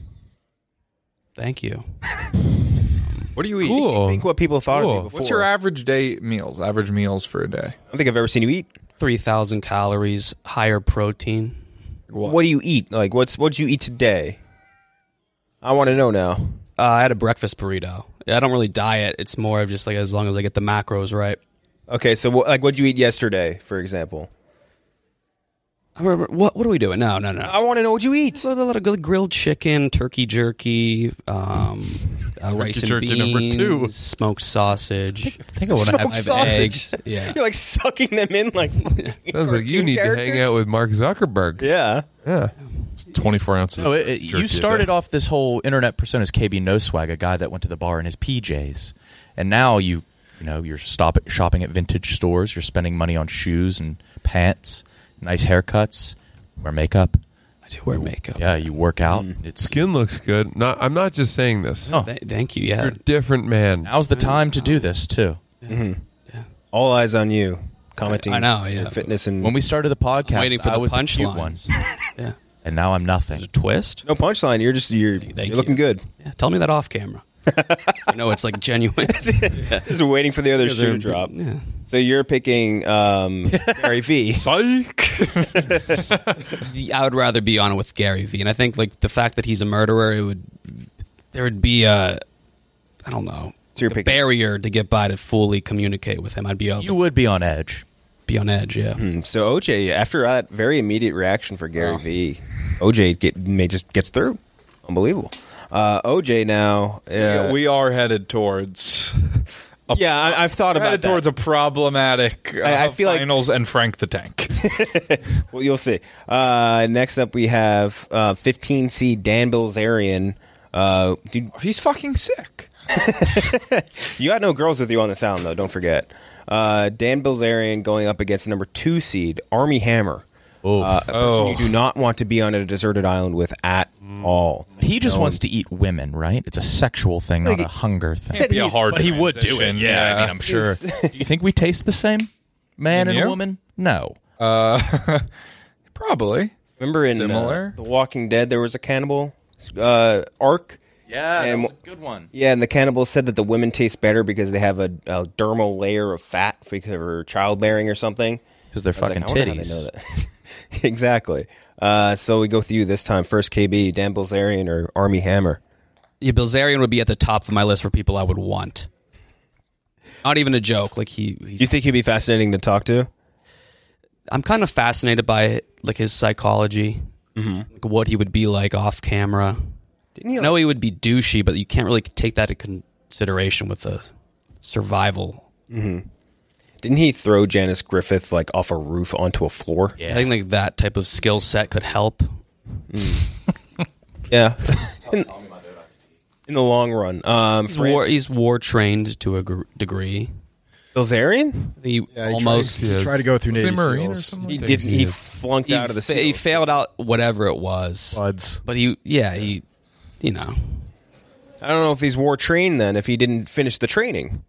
Thank you. What do you eat? Cool. Think what people thought of you before. What's your average meals for a day? I don't think I've ever seen you eat. 3,000 calories, higher protein. What do you eat? Like, what'd you eat today? I want to know now. I had a breakfast burrito. I don't really diet. It's more of just like as long as I get the macros right. Okay, so what'd you eat yesterday, for example? I remember, what are we doing? No. I want to know what you eat. A lot of good grilled chicken, turkey jerky, rice and jerky beans, number 2. smoked sausage. I think I want to have sausage. Eggs. Yeah. You're like sucking them in like Sounds like you need to hang out with Mark Zuckerberg. Yeah. It's 24 ounces. Oh, you started off this whole internet persona as KB No Swag, a guy that went to the bar in his PJs, and now you're shopping at vintage stores. You're spending money on shoes and pants, nice haircuts, wear makeup. I do wear makeup. Yeah, you work out. Skin looks good. I'm not just saying this. No. Thank you. Yeah, you're a different man. Now's the time to do this too. Mm-hmm. Yeah. All eyes on you. Commenting. I know. Yeah. Fitness and when we started the podcast, waiting for I the was the cute one. Yeah. And now I'm nothing. There's a twist. No punchline. You're looking good. Yeah. Tell me that off camera. It's like genuine. Just waiting for the other shoe to drop. Yeah. So you're picking Gary Vee. Psych. I would rather be on with Gary Vee, and I think like the fact that he's a murderer, there would be a barrier to get by to fully communicate with him. You would be on edge. Be on edge, yeah. So OJ, after that very immediate reaction for Gary Vee, OJ gets through. Unbelievable. OJ now. We are headed towards I've thought about headed that. towards a problematic I feel like- finals and Frank the Tank. Well, you'll see. Next up, we have 15 seed Dan Bilzerian. Dude, he's fucking sick. You got no girls with you on this island, though. Don't forget. Dan Bilzerian going up against number 2 seed Army Hammer. A person you do not want to be on a deserted island with at all. He just wants to eat women, right? It's a sexual thing, not a hunger thing. It'd be a hard but he would do it. transition, Yeah, I yeah. mean, I'm sure. Do you think we taste the same, man and You? a woman? No. Probably. Remember in Similar. The Walking Dead, there was a cannibal arc? Yeah, And- that was a good one. Yeah, and the cannibals said that the women taste better because they have a dermal layer of fat for childbearing or something. Because they're I was like, fucking I wonder how they titties. know that. Exactly. So we go through you this time. First KB, Dan Bilzerian or Army Hammer? Yeah, Bilzerian would be at the top of my list for people I would want. Not even a joke. Like he's You think he'd be fascinating to talk to? I'm kind of fascinated by like his psychology, like what he would be like off camera. Didn't he? I know he would be douchey, but you can't really take that into consideration with the survival. Mm-hmm. Didn't he throw Janice Griffith like off a roof onto a floor? I think like that type of skill set could help. Yeah. In the long run, He's war trained to a degree. Bilzerian? He Yeah, almost he tried to go through Was he Navy Marine or SEAls. something? He did. He flunked out of the He SEALs. failed out whatever it was. Buds. But he, you know. I don't know if he's war trained then. If he didn't finish the training,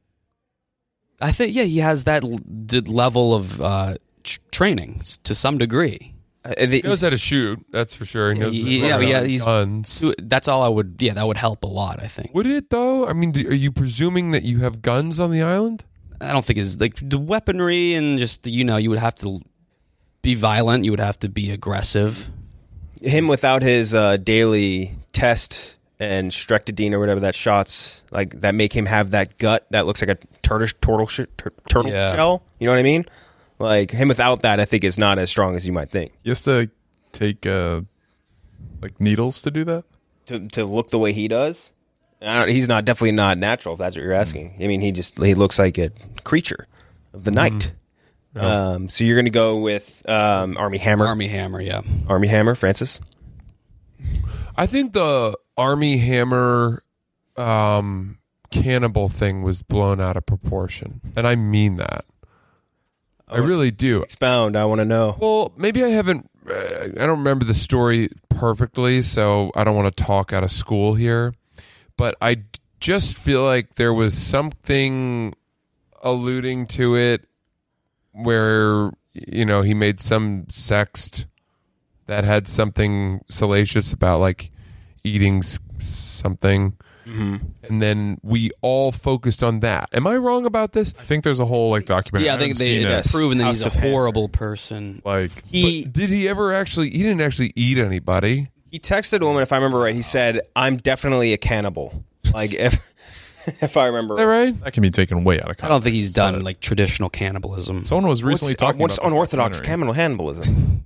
I think he has that level of training to some degree. He knows how to shoot. That's for sure. He knows He's guns. That's all I would. Yeah, that would help a lot. I think. Would it though? I mean, are you presuming that you have guns on the island? I don't think it's like the weaponry and just you would have to be violent. You would have to be aggressive. him without his daily test and Strectidine or whatever that shots like that make him have that gut that looks like a turtle shell. You know what I mean? Like him without that, I think is not as strong as you might think. He has to take like needles to do that. To look the way he does. He's definitely not natural. If that's what you're asking. I mean, he looks like a creature of the night. Mm-hmm. So you're going to go with Army Hammer. Army Hammer, yeah. Army Hammer, Francis. I think the Army Hammer cannibal thing was blown out of proportion, and I mean that. I really do. Expound. I want to know. Well, maybe I haven't. I don't remember the story perfectly, so I don't want to talk out of school here. But I just feel like there was something alluding to it where, he made some sext that had something salacious about, like, eating something. Mm-hmm. And then we all focused on that. Am I wrong about this? I think there's a whole documentary. Yeah, I think it's proven that he's a horrible person. Did he ever actually? He didn't actually eat anybody. He texted a woman, if I remember right. He said, "I'm definitely a cannibal." Like if I remember right. That can be taken way out of context. I don't think he's done like traditional cannibalism. Someone was recently talking what's about this unorthodox documentary. cannibalism.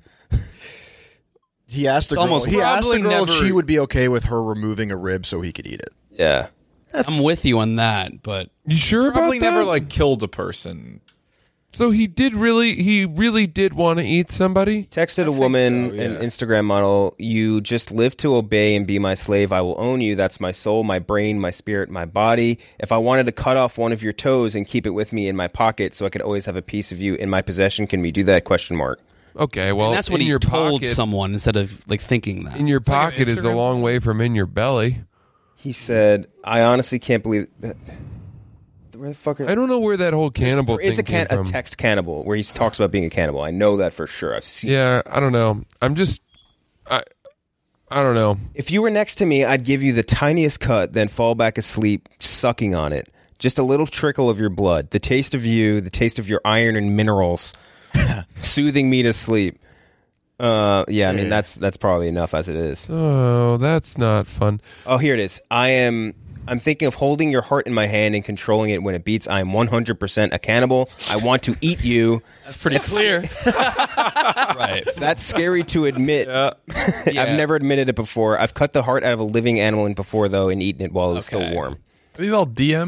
He asked the It's girl. almost He asked the probably girl if never- she would be okay with her removing a rib so he could eat it. Yeah. I'm with you on that, but You sure Probably about that? never killed a person. So he really did want to eat somebody? Texted a woman, so, yeah. an Instagram model, "You just live to obey and be my slave. I will own you. That's my soul, my brain, my spirit, my body. If I wanted to cut off one of your toes and keep it with me in my pocket so I could always have a piece of you in my possession, can we do that? ? Okay, well, and that's what in he your told pocket, someone instead of thinking that. in your like an pocket is a Instagram long way from in your belly. He said, "I honestly can't believe where the fuck are I don't know where that whole cannibal there is thing came a from. text cannibal where he talks about being a cannibal. I know that for sure. I've seen. Yeah, I don't know. I don't know. If you were next to me, I'd give you the tiniest cut, then fall back asleep, sucking on it. Just a little trickle of your blood, the taste of you, the taste of your iron and minerals, soothing me to sleep." I mean that's probably enough as it is. Oh, that's not fun. Oh, here it is. I'm thinking of holding your heart in my hand and controlling it when it beats. I am 100% a cannibal. I want to eat you. That's pretty clear. Right. That's scary to admit. I've never admitted it before. I've cut the heart out of a living animal before, though, and eaten it while it was still warm. Are these all DMs?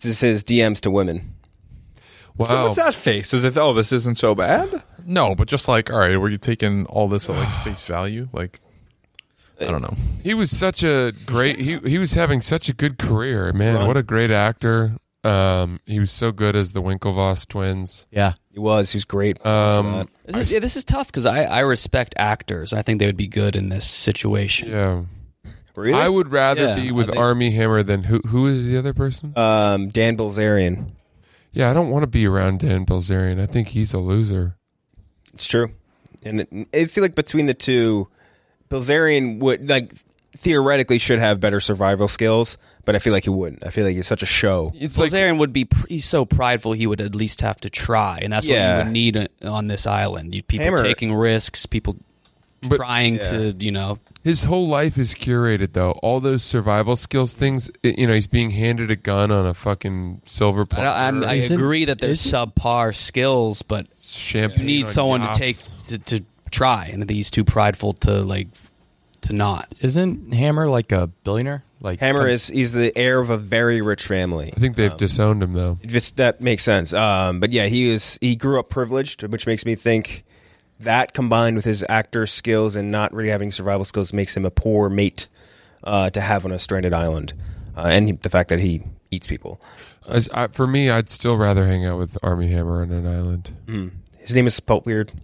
This is his DMs to women. Wow. So what's that face? As if, this isn't so bad? No, but just like, all right, were you taking all this at like face value? Like, I don't know. He was such a great. He was having such a good career, man. Right. What a great actor. He was so good as the Winklevoss twins. Yeah, he was. He was great. This is tough because I respect actors. I think they would be good in this situation. Yeah. Really? I would rather Yeah, be with I think- Armie Hammer than who is the other person? Dan Bilzerian. Yeah, I don't want to be around Dan Bilzerian. I think he's a loser. It's true. And I feel like between the two, Bilzerian would, like, theoretically should have better survival skills, but I feel like he wouldn't. I feel like he's such a show. It's Bilzerian would be he's so prideful he would at least have to try, and that's what you would need on this island. People Hammer. taking risks, people trying to, His whole life is curated, though. All those survival skills things, he's being handed a gun on a fucking silver platter. I agree that there's subpar skills, but you need on someone yachts. to take to try, and he's too prideful to not. Isn't Hammer like a billionaire? Like Hammer he's the heir of a very rich family. I think they've disowned him, though. That makes sense. But yeah, he grew up privileged, which makes me think that combined with his actor skills and not really having survival skills makes him a poor mate to have on a stranded island. And the fact that he eats people. For me, I'd still rather hang out with Armie Hammer on an island. His name is spelled weird.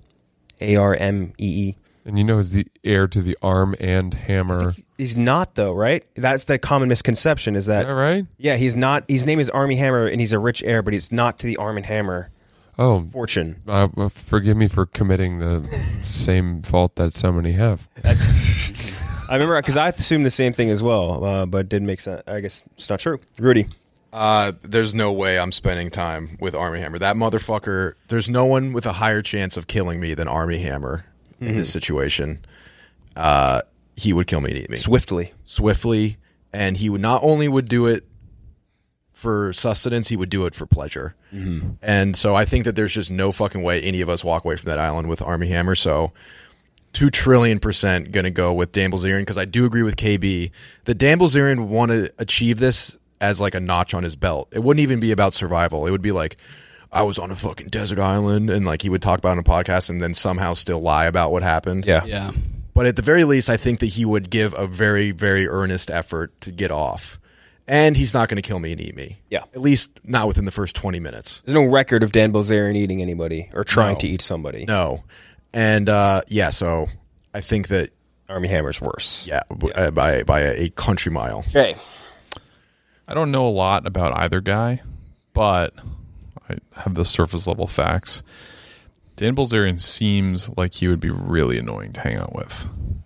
Armee. And he's the heir to the Arm and Hammer. He's not, though, right? That's the common misconception. Is that right? Yeah, he's not. His name is Armie Hammer, and he's a rich heir, but it's not to the Arm and Hammer. Fortune. Forgive me for committing the same fault that so many have. I remember because I assumed the same thing as well, but it didn't make sense. I guess it's not true. Rudy. There's no way I'm spending time with Armie Hammer. That motherfucker. There's no one with a higher chance of killing me than Armie Hammer in this situation. He would kill me and eat me swiftly, and he would not only would do it for sustenance, he would do it for pleasure. And so I think that there's just no fucking way any of us walk away from that island with Armie Hammer. So 2 trillion% going to go with Dan Bilzerian, because I do agree with KB that Dan Bilzerian would want to achieve this as like a notch on his belt. It wouldn't even be about survival. It would be like, I was on a fucking desert island, and like he would talk about it on a podcast and then somehow still lie about what happened. Yeah. But at the very least, I think that he would give a very, very earnest effort to get off. And he's not going to kill me and eat me. Yeah. At least not within the first 20 minutes. There's no record of Dan Bilzerian eating anybody or trying to eat somebody. No. And so I think that Armie Hammer's worse. Yeah, by a country mile. Okay. I don't know a lot about either guy, but I have the surface level facts. Dan Bilzerian seems like he would be really annoying to hang out with.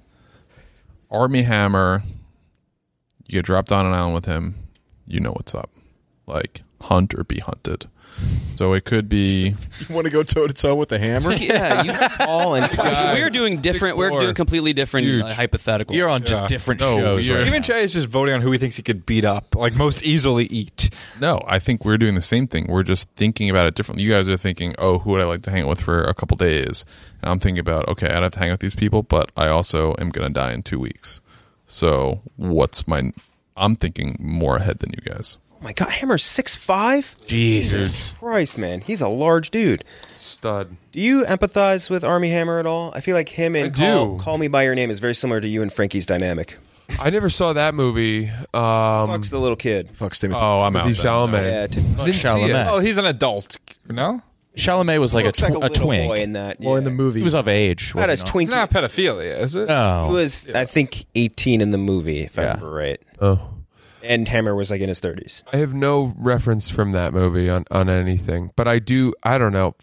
Armie Hammer, you get dropped on an island with him, you know what's up. Like, hunt or be hunted. So it could be... You want to go toe-to-toe with the Hammer? Yeah, you tall and we're doing different. We're doing completely different hypotheticals. You're on just different shows. Right Even Jay is just voting on who he thinks he could beat up, like most easily eat. No, I think we're doing the same thing. We're just thinking about it differently. You guys are thinking, oh, who would I like to hang out with for a couple days? And I'm thinking about, okay, I'd have to hang out with these people, but I also am going to die in 2 weeks. So I'm thinking more ahead than you guys. Oh my God, Hammer's 6'5"? Jesus Christ, man. He's a large dude. Stud. Do you empathize with Armie Hammer at all? I feel like him and I Call Me By Your Name is very similar to you and Frankie's dynamic. I never saw that movie. Fucks the little kid. Fucks Timothy. Oh, I'm out. Timothy Chalamet. Yeah, I didn't see it. Oh, he's an adult. No? Chalamet was like Looks like a a little twink. boy in that. Well, in the movie. He was of age. Not was as he not? twinky. It's not pedophilia, is it? No. He was, I think, 18 in the movie, if I remember right. Oh. And Hammer was like in his 30s. I have no reference from that movie on anything, but I don't know.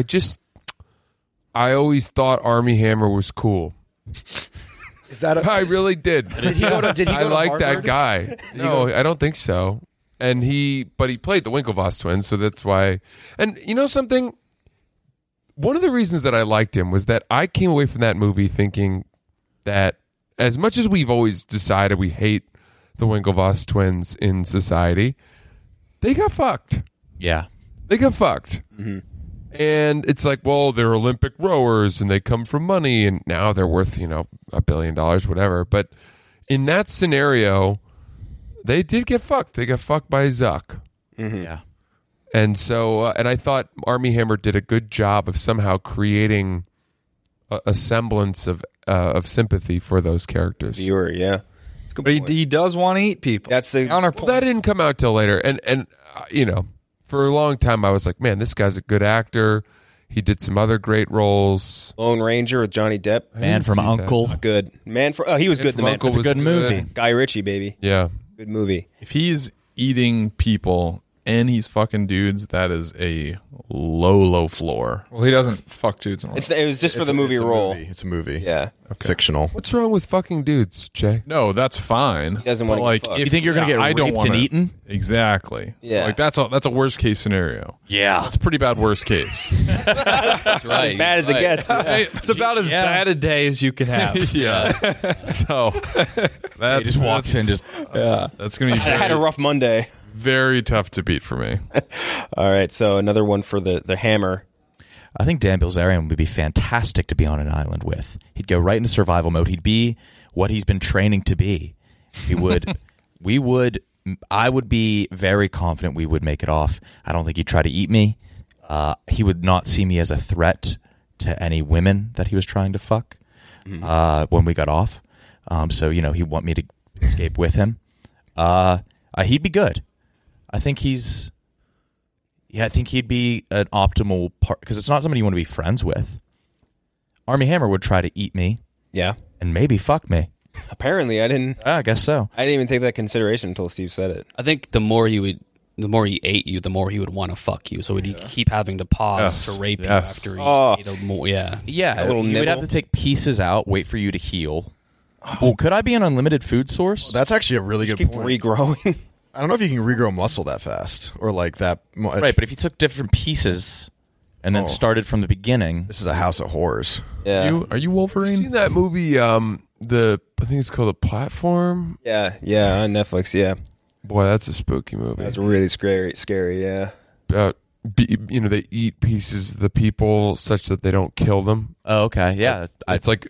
I always thought Armie Hammer was cool. Is that I really did. Did he go to I like that Harvard? guy. No, I don't think so. And he played the Winklevoss twins, so that's why. And you know something? One of the reasons that I liked him was that I came away from that movie thinking that as much as we've always decided we hate the Winklevoss twins in society, they got fucked. Yeah. They got fucked. Mm-hmm. And it's like, well, they're Olympic rowers and they come from money and now they're worth, $1 billion, whatever. But in that scenario, they did get fucked. They got fucked by Zuck. Yeah. And so, and I thought Armie Hammer did a good job of somehow creating a semblance of sympathy for those characters. Viewer, yeah. But he does want to eat people. That's the counterpoint. That didn't come out till later. And you know, for a long time I was like, man, this guy's a good actor. He did some other great roles. Lone Ranger with Johnny Depp. Man from U.N.C.L.E. Good. He was good. The Man. It's a good movie. Guy Ritchie, baby. Yeah. Good movie. If he's eating people and he's fucking dudes, that is a low floor. Well, he doesn't fuck dudes. In It was just for the movie role. It's a movie. Yeah. Fictional. What's wrong with fucking dudes, Jay? No, that's fine. He doesn't But, want to like, get You think you're going to get I don't raped and wanna- eaten? Exactly. Yeah. So, like that's a worst case scenario. Yeah. That's a pretty bad worst case. That's right. As bad as it gets. It's about as bad a day as you can have. Yeah. So that He just walks in, that's going to be I had a rough Monday. very tough to beat for me. All right, so another one for the Hammer. I think Dan Bilzerian would be fantastic to be on an island with. He'd go right into survival mode. He'd be what he's been training to be. I would be very confident we would make it off. I don't think he'd try to eat me. He would not see me as a threat to any women that he was trying to fuck when we got off. So, he'd want me to escape with him. He'd be good. I think he'd be an optimal part, because it's not somebody you want to be friends with. Armie Hammer would try to eat me. Yeah. And maybe fuck me. Apparently, I didn't. I guess so. I didn't even take that consideration until Steve said it. I think the more he ate you, the more he would want to fuck you. So he'd keep having to pause to rape you after he ate a more. Yeah. Yeah, little you would have nibble. to take pieces out, wait for you to heal. Well, could I be an unlimited food source? That's actually a really good Keep point. regrowing. I don't know if you can regrow muscle that fast or like that much. Right, but if you took different pieces and then started from the beginning. This is a house of horrors. Yeah. Are you Wolverine? Seen that movie? I think it's called The Platform. Yeah, on Netflix. Yeah, Boy, that's a spooky movie. that's really scary. Yeah. About they eat pieces of the people such that they don't kill them. Oh, okay, yeah. It's like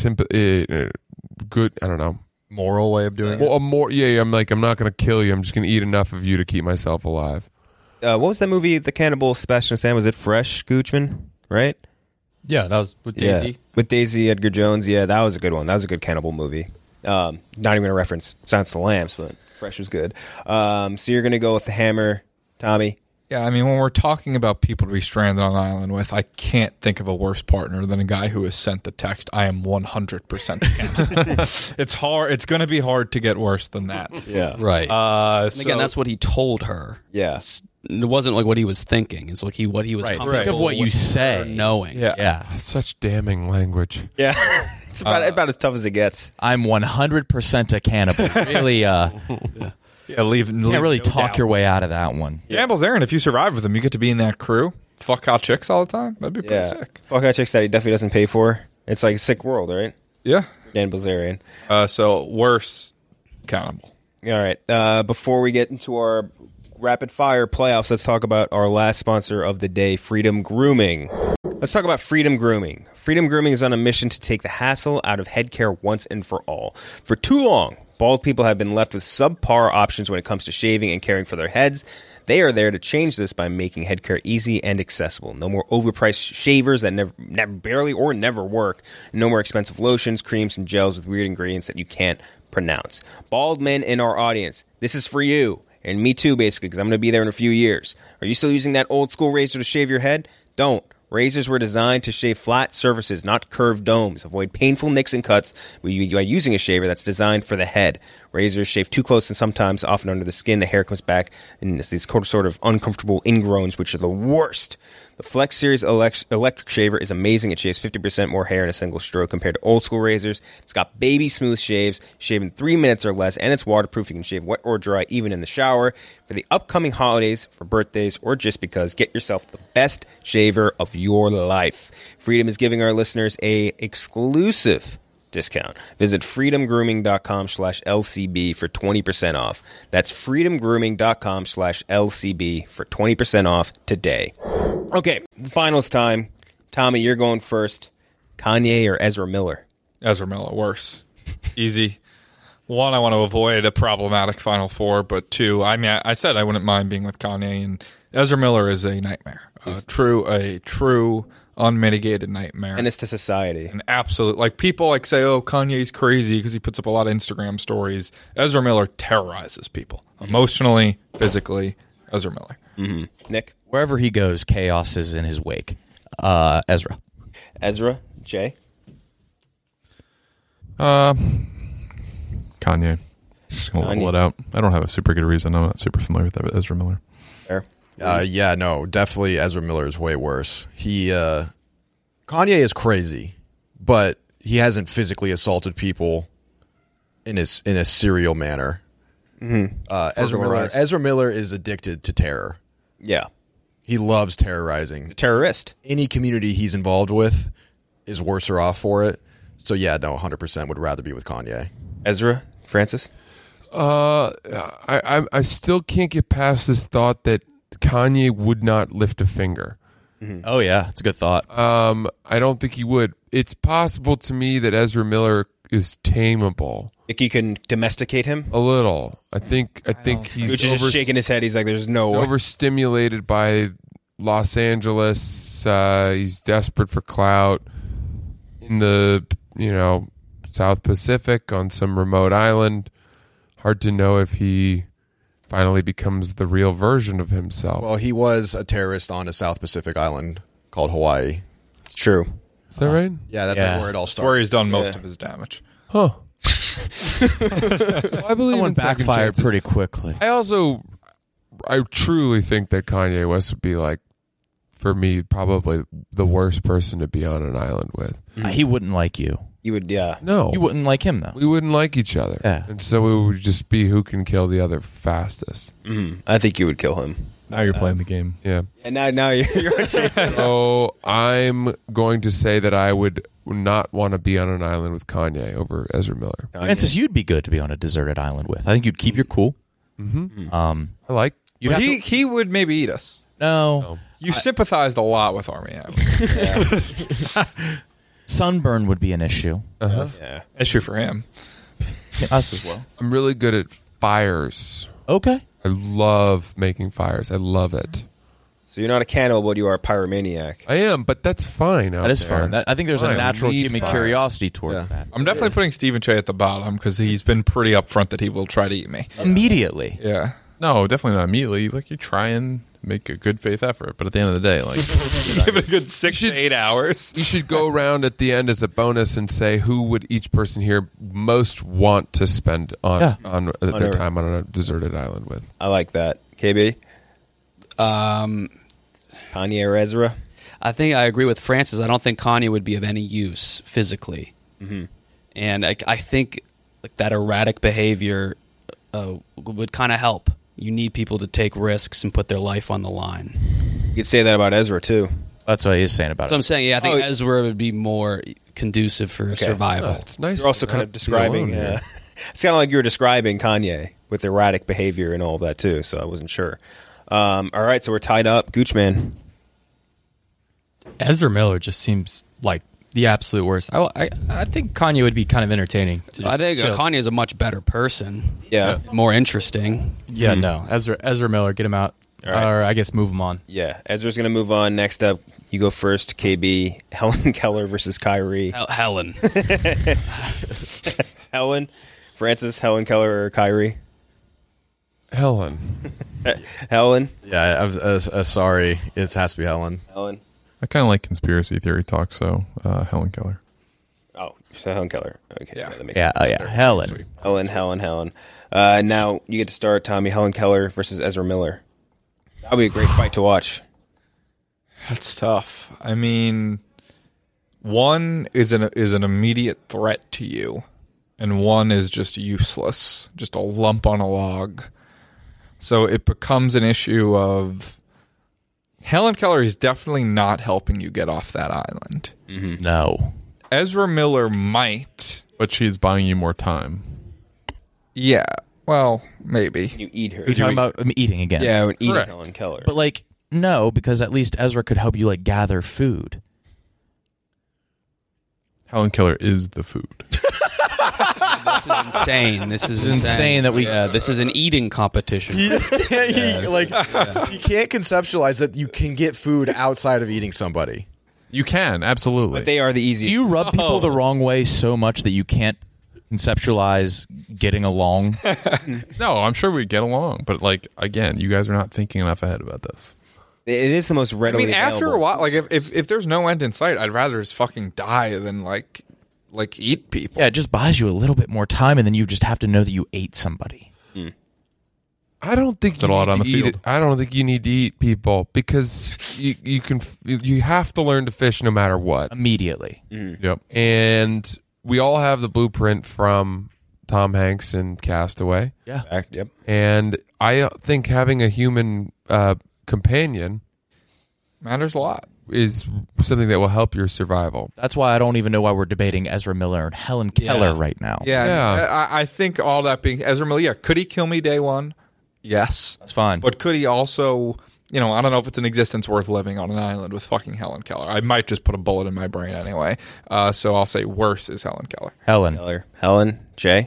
good. I don't know. Moral way of doing Well, I'm not going to kill you. I'm just going to eat enough of you to keep myself alive. What was that movie? The Cannibal Sebastian Stan. Was it Fresh Goochman? Right. Yeah, that was with Daisy. Yeah. With Daisy Edgar Jones. Yeah, that was a good one. That was a good cannibal movie. Not even a reference Silence of the Lambs, but Fresh was good. So you're going to go with the Hammer, Tommy? Yeah, I mean, when we're talking about people to be stranded on an island with, I can't think of a worse partner than a guy who has sent the text, I am 100% cannibal. It's hard. It's going to be hard to get worse than that. Yeah. Right. And again, that's what he told her. Yeah. It wasn't like what he was thinking. It's like what he was Right. comfortable Think of what you with say. her knowing. Yeah. Such damning language. Yeah. It's about as tough as it gets. I'm 100% a cannibal. Really, Yeah, you can't really talk your way out of that one. Gamble's Aaron, if you survive with him, you get to be in that crew. Fuck hot chicks all the time. That'd be pretty sick. Fuck out chicks that he definitely doesn't pay for. It's like a sick world, right? Yeah. Dan Bilzerian. So worse, cannibal. All right. Before we get into our rapid fire playoffs, let's talk about our last sponsor of the day, Freedom Grooming. Let's talk about Freedom Grooming. Freedom Grooming is on a mission to take the hassle out of head care once and for all. For too long, bald people have been left with subpar options when it comes to shaving and caring for their heads. They are there to change this by making head care easy and accessible. No more overpriced shavers that barely or never work. No more expensive lotions, creams, and gels with weird ingredients that you can't pronounce. Bald men in our audience, this is for you. And me too, basically, because I'm going to be there in a few years. Are you still using that old school razor to shave your head? Don't. Razors were designed to shave flat surfaces, not curved domes. Avoid painful nicks and cuts by using a shaver that's designed for the head. Razors shave too close and sometimes, often under the skin, the hair comes back in these sort of uncomfortable ingrowns, which are the worst. The Flex Series electric shaver is amazing. It shaves 50% more hair in a single stroke compared to old school razors. It's got baby smooth shaves, shave in 3 minutes or less, and it's waterproof. You can shave wet or dry, even in the shower. For the upcoming holidays, for birthdays, or just because, get yourself the best shaver of your life. Freedom is giving our listeners a exclusive discount. Visit freedomgrooming.com/LCB for 20% off. That's freedomgrooming.com/LCB for 20% off today. Okay, finals time. Tommy, you're going first. Kanye or Ezra Miller? Ezra Miller, worse. Easy. one, I want to avoid a problematic Final Four, but two, I mean, I said I wouldn't mind being with Kanye, and Ezra Miller is a nightmare. A true, unmitigated nightmare. And it's to society. An absolute, like, people like say, oh, Kanye's crazy because he puts up a lot of Instagram stories. Ezra Miller terrorizes people. Emotionally, physically, Ezra Miller. Mm-hmm. Nick? Wherever he goes, chaos is in his wake. Ezra. Ezra? Jay? Kanye. Just gonna level it out. I don't have a super good reason. I'm not super familiar with Ezra Miller. Fair. Yeah, no, definitely Ezra Miller is way worse. Kanye is crazy, but he hasn't physically assaulted people in a serial manner. Mm-hmm. Ezra Miller is addicted to terror. Yeah. He loves terrorizing. He's a terrorist. Any community he's involved with is worse off for it. So yeah, no, 100% would rather be with Kanye. Ezra? Francis? I still can't get past this thought that Kanye would not lift a finger. Mm-hmm. Oh yeah, it's a good thought. I don't think he would. It's possible to me that Ezra Miller is tameable. Like you can domesticate him a little. I think he's Gucci's just shaking his head. He's like, "There's no way." Overstimulated by Los Angeles. He's desperate for clout in the South Pacific on some remote island. Hard to know if he finally becomes the real version of himself. Well, he was a terrorist on a South Pacific island called Hawaii. It's true. Is that right? Yeah, that's like where it all started. That's where he's done most of his damage. Huh. I believe that one in second backfired chances. pretty quickly. I truly think that Kanye West would be, like, for me, probably the worst person to be on an island with. He wouldn't like you. You would, yeah. No. You wouldn't like him, though. We wouldn't like each other. Yeah. And so we would just be who can kill the other fastest. Mm-hmm. I think you would kill him. Now you're playing the game. Yeah. And now you're on chase. So I'm going to say that I would not want to be on an island with Kanye over Ezra Miller. Francis, you'd be good to be on a deserted island with. I think you'd keep your cool. Mm-hmm. I like. But he would maybe eat us. No. You sympathized a lot with Army Hammer. Sunburn would be an issue. Uh-huh. Yeah. Issue for him. Us as well. I'm really good at fires. Okay. I love making fires. I love it. So you're not a cannibal, but you are a pyromaniac. I am, but that's fine. That is fun. I think there's a natural human curiosity towards that. I'm definitely putting Stephen Che at the bottom because he's been pretty upfront that he will try to eat me. Immediately. Yeah. No, definitely not immediately. Like, you try and make a good faith effort, but at the end of the day, like, give it a good 6 to 8 hours. You should go around at the end as a bonus and say who would each person here most want to spend on their time on a deserted island with. I like that. KB? Kanye or Ezra? I think I agree with Francis. I don't think Kanye would be of any use physically. Mm-hmm. And I think like that erratic behavior would kind of help. You need people to take risks and put their life on the line. You could say that about Ezra, too. That's what he's saying about So I'm saying, I think Ezra would be more conducive for survival. It's nice. You're also kind of describing... it's kind of like you were describing Kanye with erratic behavior and all of that, too, so I wasn't sure. All right, so we're tied up. Goochman. Ezra Miller just seems like the absolute worst. I think Kanye would be kind of entertaining. I think Kanye is a much better person. Yeah. More interesting. Yeah, no. Ezra Miller, get him out. Right. Or I guess move him on. Yeah, Ezra's going to move on. Next up, you go first, KB. Helen Keller versus Kyrie. Helen. Helen. Francis, Helen Keller or Kyrie? Helen. Helen? Yeah, I'm sorry. It has to be Helen. Helen. I kind of like conspiracy theory talk, so Helen Keller. Oh, so Helen Keller. Okay. Yeah. That makes Yeah, sense. Helen. Helen. Now you get to start, Tommy. Helen Keller versus Ezra Miller. That would be a great fight to watch. That's tough. I mean, one is an immediate threat to you, and one is just useless, just a lump on a log. So it becomes an issue of Helen Keller is definitely not helping you get off that island. Mm-hmm. No. Ezra Miller might, but she's buying you more time. Yeah. Well, maybe. You eat her. You're talking about eating again. Yeah, eating Correct. Helen Keller. But, like, no, because at least Ezra could help you, like, gather food. Helen Keller is the food. This is insane. This is insane that we. Yeah, this is an eating competition. You just can't, you can't conceptualize that you can get food outside of eating somebody. You can, absolutely. But they are the easiest. You rub people the wrong way so much that you can't conceptualize getting along. No, I'm sure we get along, but like again, you guys are not thinking enough ahead about this. It is the most readily. I mean, after a available. while, like if there's no end in sight, I'd rather just fucking die than like eat people. Yeah, it just buys you a little bit more time, and then you just have to know that you ate somebody. I don't think That's a lot on the field. I don't think you need to eat people because you have to learn to fish no matter what Immediately. Yep. And we all have the blueprint from Tom Hanks in Castaway. Yeah. Yep. And I think having a human companion matters a lot. Is something that will help your survival. That's why I don't even know why we're debating Ezra Miller and Helen Keller right now. Yeah. I think all that being Ezra Miller, yeah, could he kill me day one? Yes. That's fine. But could he also, I don't know if it's an existence worth living on an island with fucking Helen Keller. I might just put a bullet in my brain anyway. So I'll say worse is Helen Keller. Helen. Jay?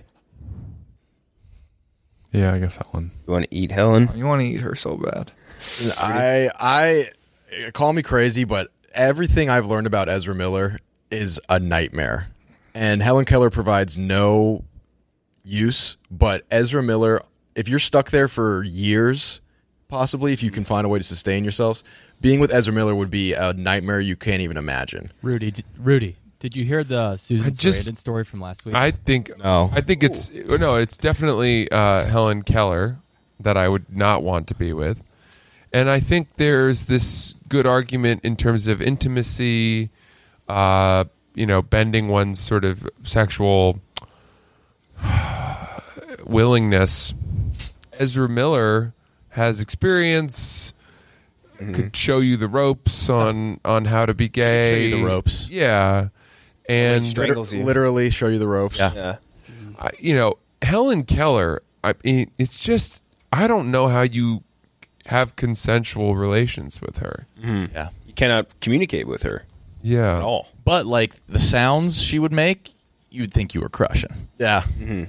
Yeah, I guess Helen. You want to eat Helen? You want to eat her so bad. I call me crazy, but everything I've learned about Ezra Miller is a nightmare. And Helen Keller provides no use, but Ezra Miller, if you're stuck there for years, possibly, if you can find a way to sustain yourselves, being with Ezra Miller would be a nightmare you can't even imagine. Rudy, did you hear the Susan Sarandon story from last week? I think no. I think it's definitely Helen Keller that I would not want to be with. And I think there's this good argument in terms of intimacy, bending one's sort of sexual willingness. Ezra Miller has experience, could show you the ropes on how to be gay. Show you the ropes. Yeah. And strangles you. Literally show you the ropes. Yeah. Helen Keller, it's just, I don't know how you have consensual relations with her. Yeah. You cannot communicate with her. Yeah. At all. But like the sounds she would make, you'd think you were crushing. Yeah.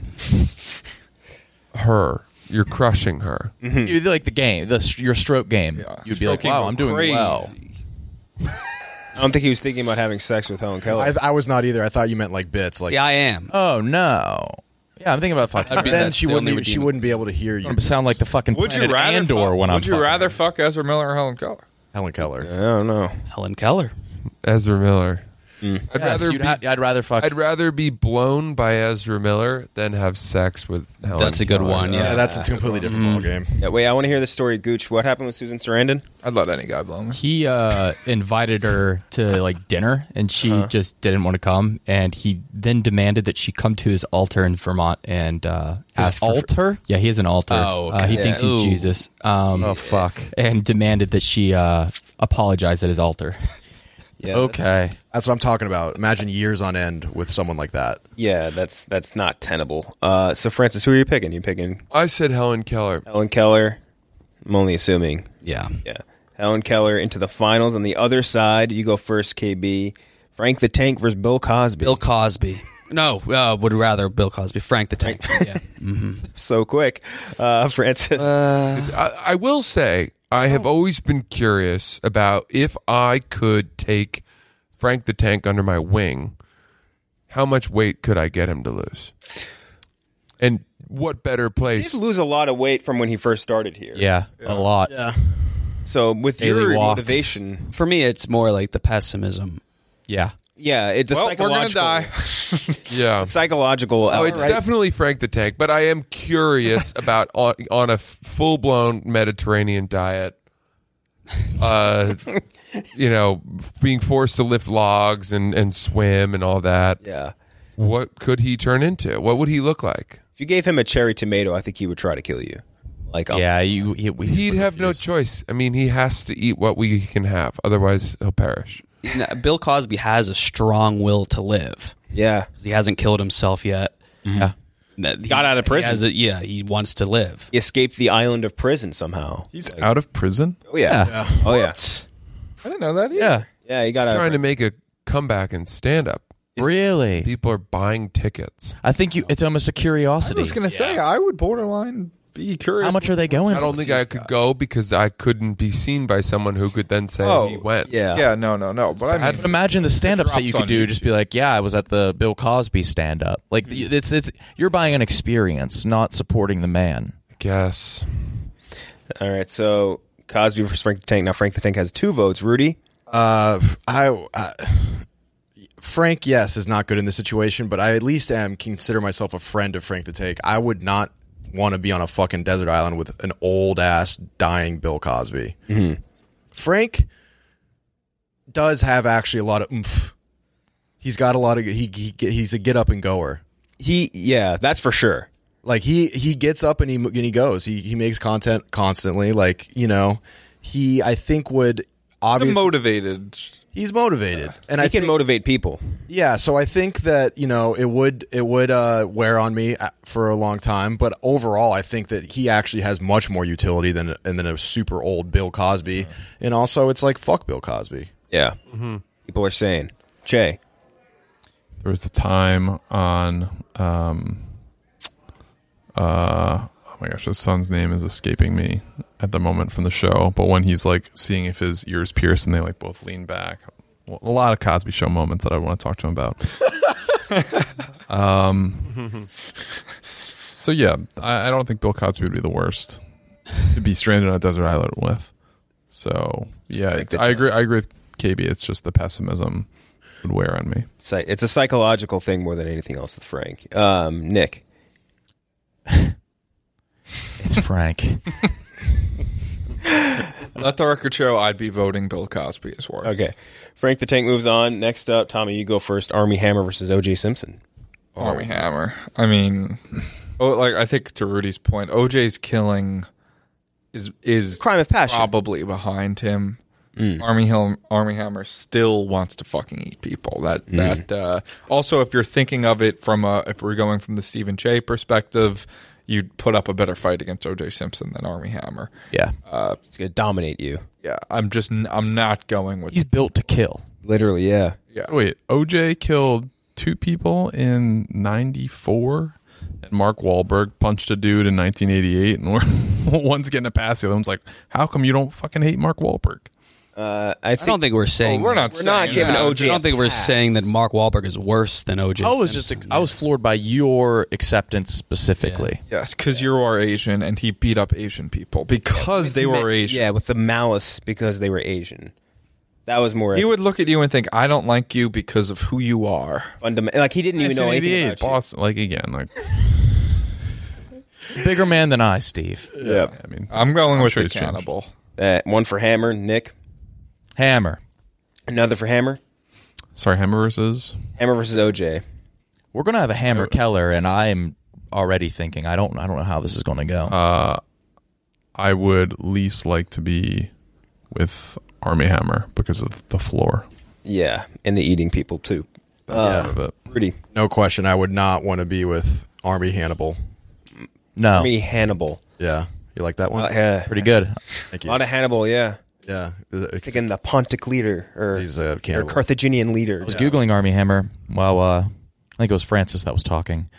Her. You're crushing her. You'd like the game, your stroke game. Yeah. You'd be like, Stroking wow, I'm doing crazy. well. I don't think he was thinking about having sex with Helen Keller. I was not either. I thought you meant like bits. Like See, I am. Oh, no. Yeah, I'm thinking about fucking. That'd be- then that's she the wouldn't. only She wouldn't be able to hear you. You sound like the fucking Would you planet rather Andor fuck, when I'm Would you fucking. rather fuck Ezra Miller or Helen Keller? Helen Keller. I don't know. Helen Keller. Ezra Miller. I'd rather fuck. I'd rather be blown by Ezra Miller than have sex with Helen That's a good Keller. one, yeah. That's a completely different ballgame. Yeah, wait, I want to hear the story, Gooch. What happened with Susan Sarandon? I'd let any guy blow me. He invited her to like dinner, and she just didn't want to come. And he then demanded that she come to his altar in Vermont and ask for altar. Yeah, he has an altar. Oh, okay. He thinks he's Ooh. Jesus. Oh fuck. And demanded that she apologize at his altar. Yeah, Okay. That's what I'm talking about. Imagine years on end with someone like that. Yeah, that's not tenable. So, Francis, who are you picking? You picking I said Helen Keller. Helen Keller? I'm only assuming. Yeah. Yeah. Helen Keller into the finals. On the other side, you go first, KB. Frank the Tank versus Bill Cosby. Bill Cosby. No, would rather Bill Cosby. Frank the Tank. Yeah. So quick. Francis. I will say, I have always been curious about if I could take Frank the Tank under my wing, how much weight could I get him to lose? And what better He place? did lose a lot of weight from when he first started here. Yeah, a lot. Yeah. So with Daily your walks. motivation, For me, it's more like the pessimism. Yeah. yeah, it's a Well, we're gonna psychological. die. Yeah. Psychological. Oh, it's right? definitely Frank the Tank, but I am curious about on a full-blown Mediterranean diet, being forced to lift logs and swim and all that. Yeah. What could he turn into? What would he look like? If you gave him a cherry tomato, I think he would try to kill you. Like, Yeah, He'd have no choice. I mean, he has to eat what we can have, otherwise he'll perish. Bill Cosby has a strong will to live. Yeah. 'Cause he hasn't killed himself yet. Yeah. Got out of prison. He wants to live. He escaped the island of prison somehow. He's out of prison? Oh, yeah. Oh, yeah. I didn't know that either. Yeah. Yeah, he got He's out trying to of make a comeback and stand up. Really? People are buying tickets. I think it's almost a curiosity. I was going to say, I would borderline be curious. How much are they going? I don't think I could go because I couldn't be seen by someone who could then say he went. Yeah, no. But I mean, imagine the stand-ups that you could on do. you. Just be like, yeah, I was at the Bill Cosby stand-up. Like, it's you're buying an experience, not supporting the man. I guess. All right, so Cosby versus Frank the Tank. Now Frank the Tank has 2 votes. Rudy? Frank, yes, is not good in this situation, but I at least consider myself a friend of Frank the Tank. I would not want to be on a fucking desert island with an old-ass, dying Bill Cosby. Mm-hmm. Frank does have actually a lot of oomph. He's got a lot of... He's a get-up-and-goer. Yeah, that's for sure. Like, he gets up and he goes. He makes content constantly. Like, you know, I think would... He's motivated. He's motivated, and he can motivate people. Yeah, so I think that, you know, it would wear on me for a long time, but overall, I think that he actually has much more utility than a super old Bill Cosby, and also it's like fuck Bill Cosby. Yeah, people are saying, Jay. There was the time on, oh my gosh, his son's name is escaping me at the moment from the show, but when he's like seeing if his ears pierce and they like both lean back, a lot of Cosby Show moments that I want to talk to him about. So yeah, I don't think Bill Cosby would be the worst to be stranded on a desert island with. So yeah, I agree with KB. It's just the pessimism would wear on me. It's a psychological thing more than anything else with Frank. Nick. It's Frank. Let the record show I'd be voting Bill Cosby as worse. Okay. Frank the Tank moves on. Next up, Tommy, you go first. Army Hammer versus O.J. Simpson. Army Hammer. I mean, I think to Rudy's point, O.J.'s killing is crime of passion, probably behind him. Army Hammer still wants to fucking eat people. That also, if you're thinking of it from if we're going from the Stephen Che perspective, you'd put up a better fight against O.J. Simpson than Army Hammer. Yeah, he's gonna dominate you. Yeah, I'm not going with. He's built to kill. Literally, yeah. Wait, O.J. killed 2 people in 94, and Mark Wahlberg punched a dude in 1988, and one's getting a pass. The other one's like, "How come you don't fucking hate Mark Wahlberg?" I don't think we're saying we're not giving OJ. I don't think we're saying that Mark Wahlberg is worse than OJ. I was floored by your acceptance specifically. Yeah. Yes, because you are Asian, and he beat up Asian people because they were Asian. Yeah, with the malice because they were Asian. That was more. He would look at you and think, "I don't like you because of who you are." Like he didn't even know anything about Boston, like again, like bigger man than I, Steve. Yeah, I mean, I'm going with sure the cannibal. One for Hammer, Nick. Hammer. Another for Hammer. Sorry, Hammer versus OJ. We're gonna have a Hammer Keller, and I'm already thinking I don't know how this is going to go. I would least like to be with Army Hammer because of the floor. Yeah, and the eating people too. Pretty. No question. I would not want to be with Army Hannibal. No. Army Hannibal. Yeah. You like that one? Pretty good. Thank you. A lot of Hannibal, yeah. Yeah. Thinking the Pontic leader or he's a cannibal. Or Carthaginian leader. I was Googling Army Hammer. Well, I think it was Francis that was talking.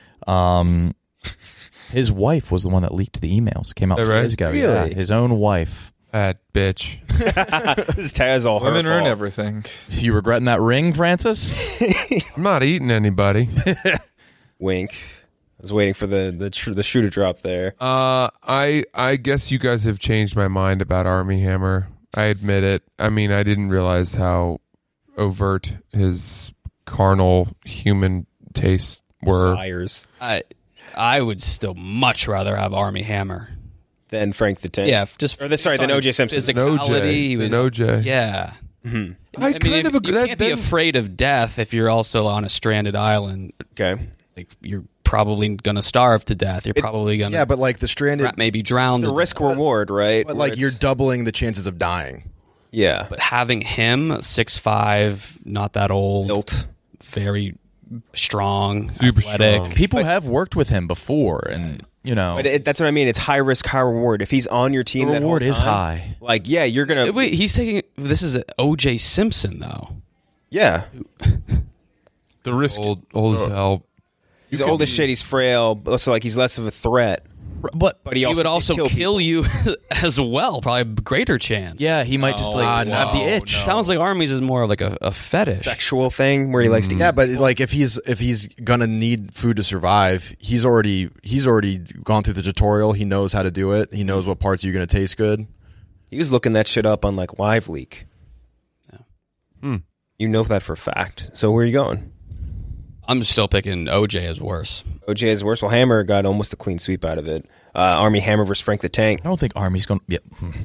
His wife was the one that leaked the emails. Came out 2 days ago. Really? Yeah, his own wife. That bitch. This all her Women ruin fault. everything. You regretting that ring, Francis? I'm not eating anybody. Wink. I was waiting for the shoe to drop there. I guess you guys have changed my mind about Army Hammer. I admit it. I mean, I didn't realize how overt his carnal human tastes were. Desires. I would still much rather have Army Hammer than Frank the Tank. Yeah, just than O.J. Simpson. Physicality, than OJ. Yeah. Mm-hmm. I mean, you can't be afraid of death if you're also on a stranded island. Okay, like you're probably going to starve to death. You're probably going to but like the stranded maybe drown. It's the risk reward, right? But like you're doubling the chances of dying. Yeah, but having him 6'5", not that old, built, very strong, super athletic. strong. People have worked with him before, and you know. But that's what I mean. It's high risk, high reward. If he's on your team, the that reward whole is time, high. Like, yeah, you're gonna. Wait, he's taking. This is O.J. Simpson, though. Yeah. The risk. Old as hell. He's old as shit. He's frail, but so like he's less of a threat. But he would also kill you as well. Probably a greater chance. Yeah, he might just have the itch. Sounds like Armies is more of like a fetish, sexual thing where he likes to eat. Yeah, but like if he's gonna need food to survive, he's already gone through the tutorial. He knows how to do it. He knows what parts are gonna taste good. He was looking that shit up on like Live Leak. Yeah. You know that for a fact. So where are you going? I'm still picking OJ as worse. OJ is worse. Well, Hammer got almost a clean sweep out of it. Army Hammer versus Frank the Tank. I don't think Army's going to...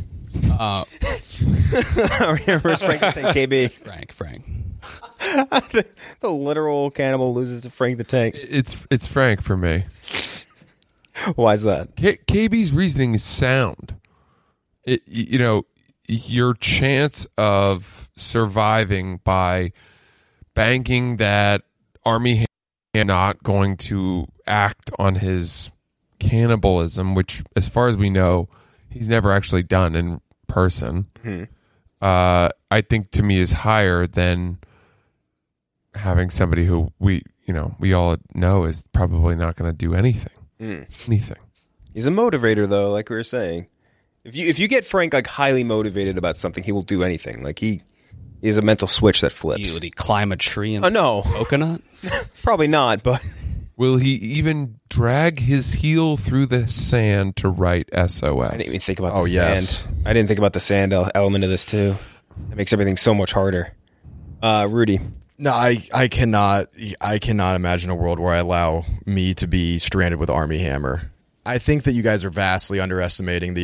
Army Hammer versus Frank the Tank, KB. Frank. The literal cannibal loses to Frank the Tank. It's Frank for me. Why is that? KB's reasoning is sound. Your chance of surviving by banking that Army Hammer not going to act on his cannibalism, which, as far as we know, he's never actually done in person. I think to me is higher than having somebody who we all know is probably not going to do anything. Anything. He's a motivator, though, like we were saying. If you get Frank like highly motivated about something, he will do anything. Like he has a mental switch that flips. Would he climb a tree and coconut? Probably not, but will he even drag his heel through the sand to write SOS? I didn't even think about the sand. I didn't think about the sand element of this too. It makes everything so much harder. Rudy. No, I cannot imagine a world where I allow me to be stranded with Army Hammer. I think that you guys are vastly underestimating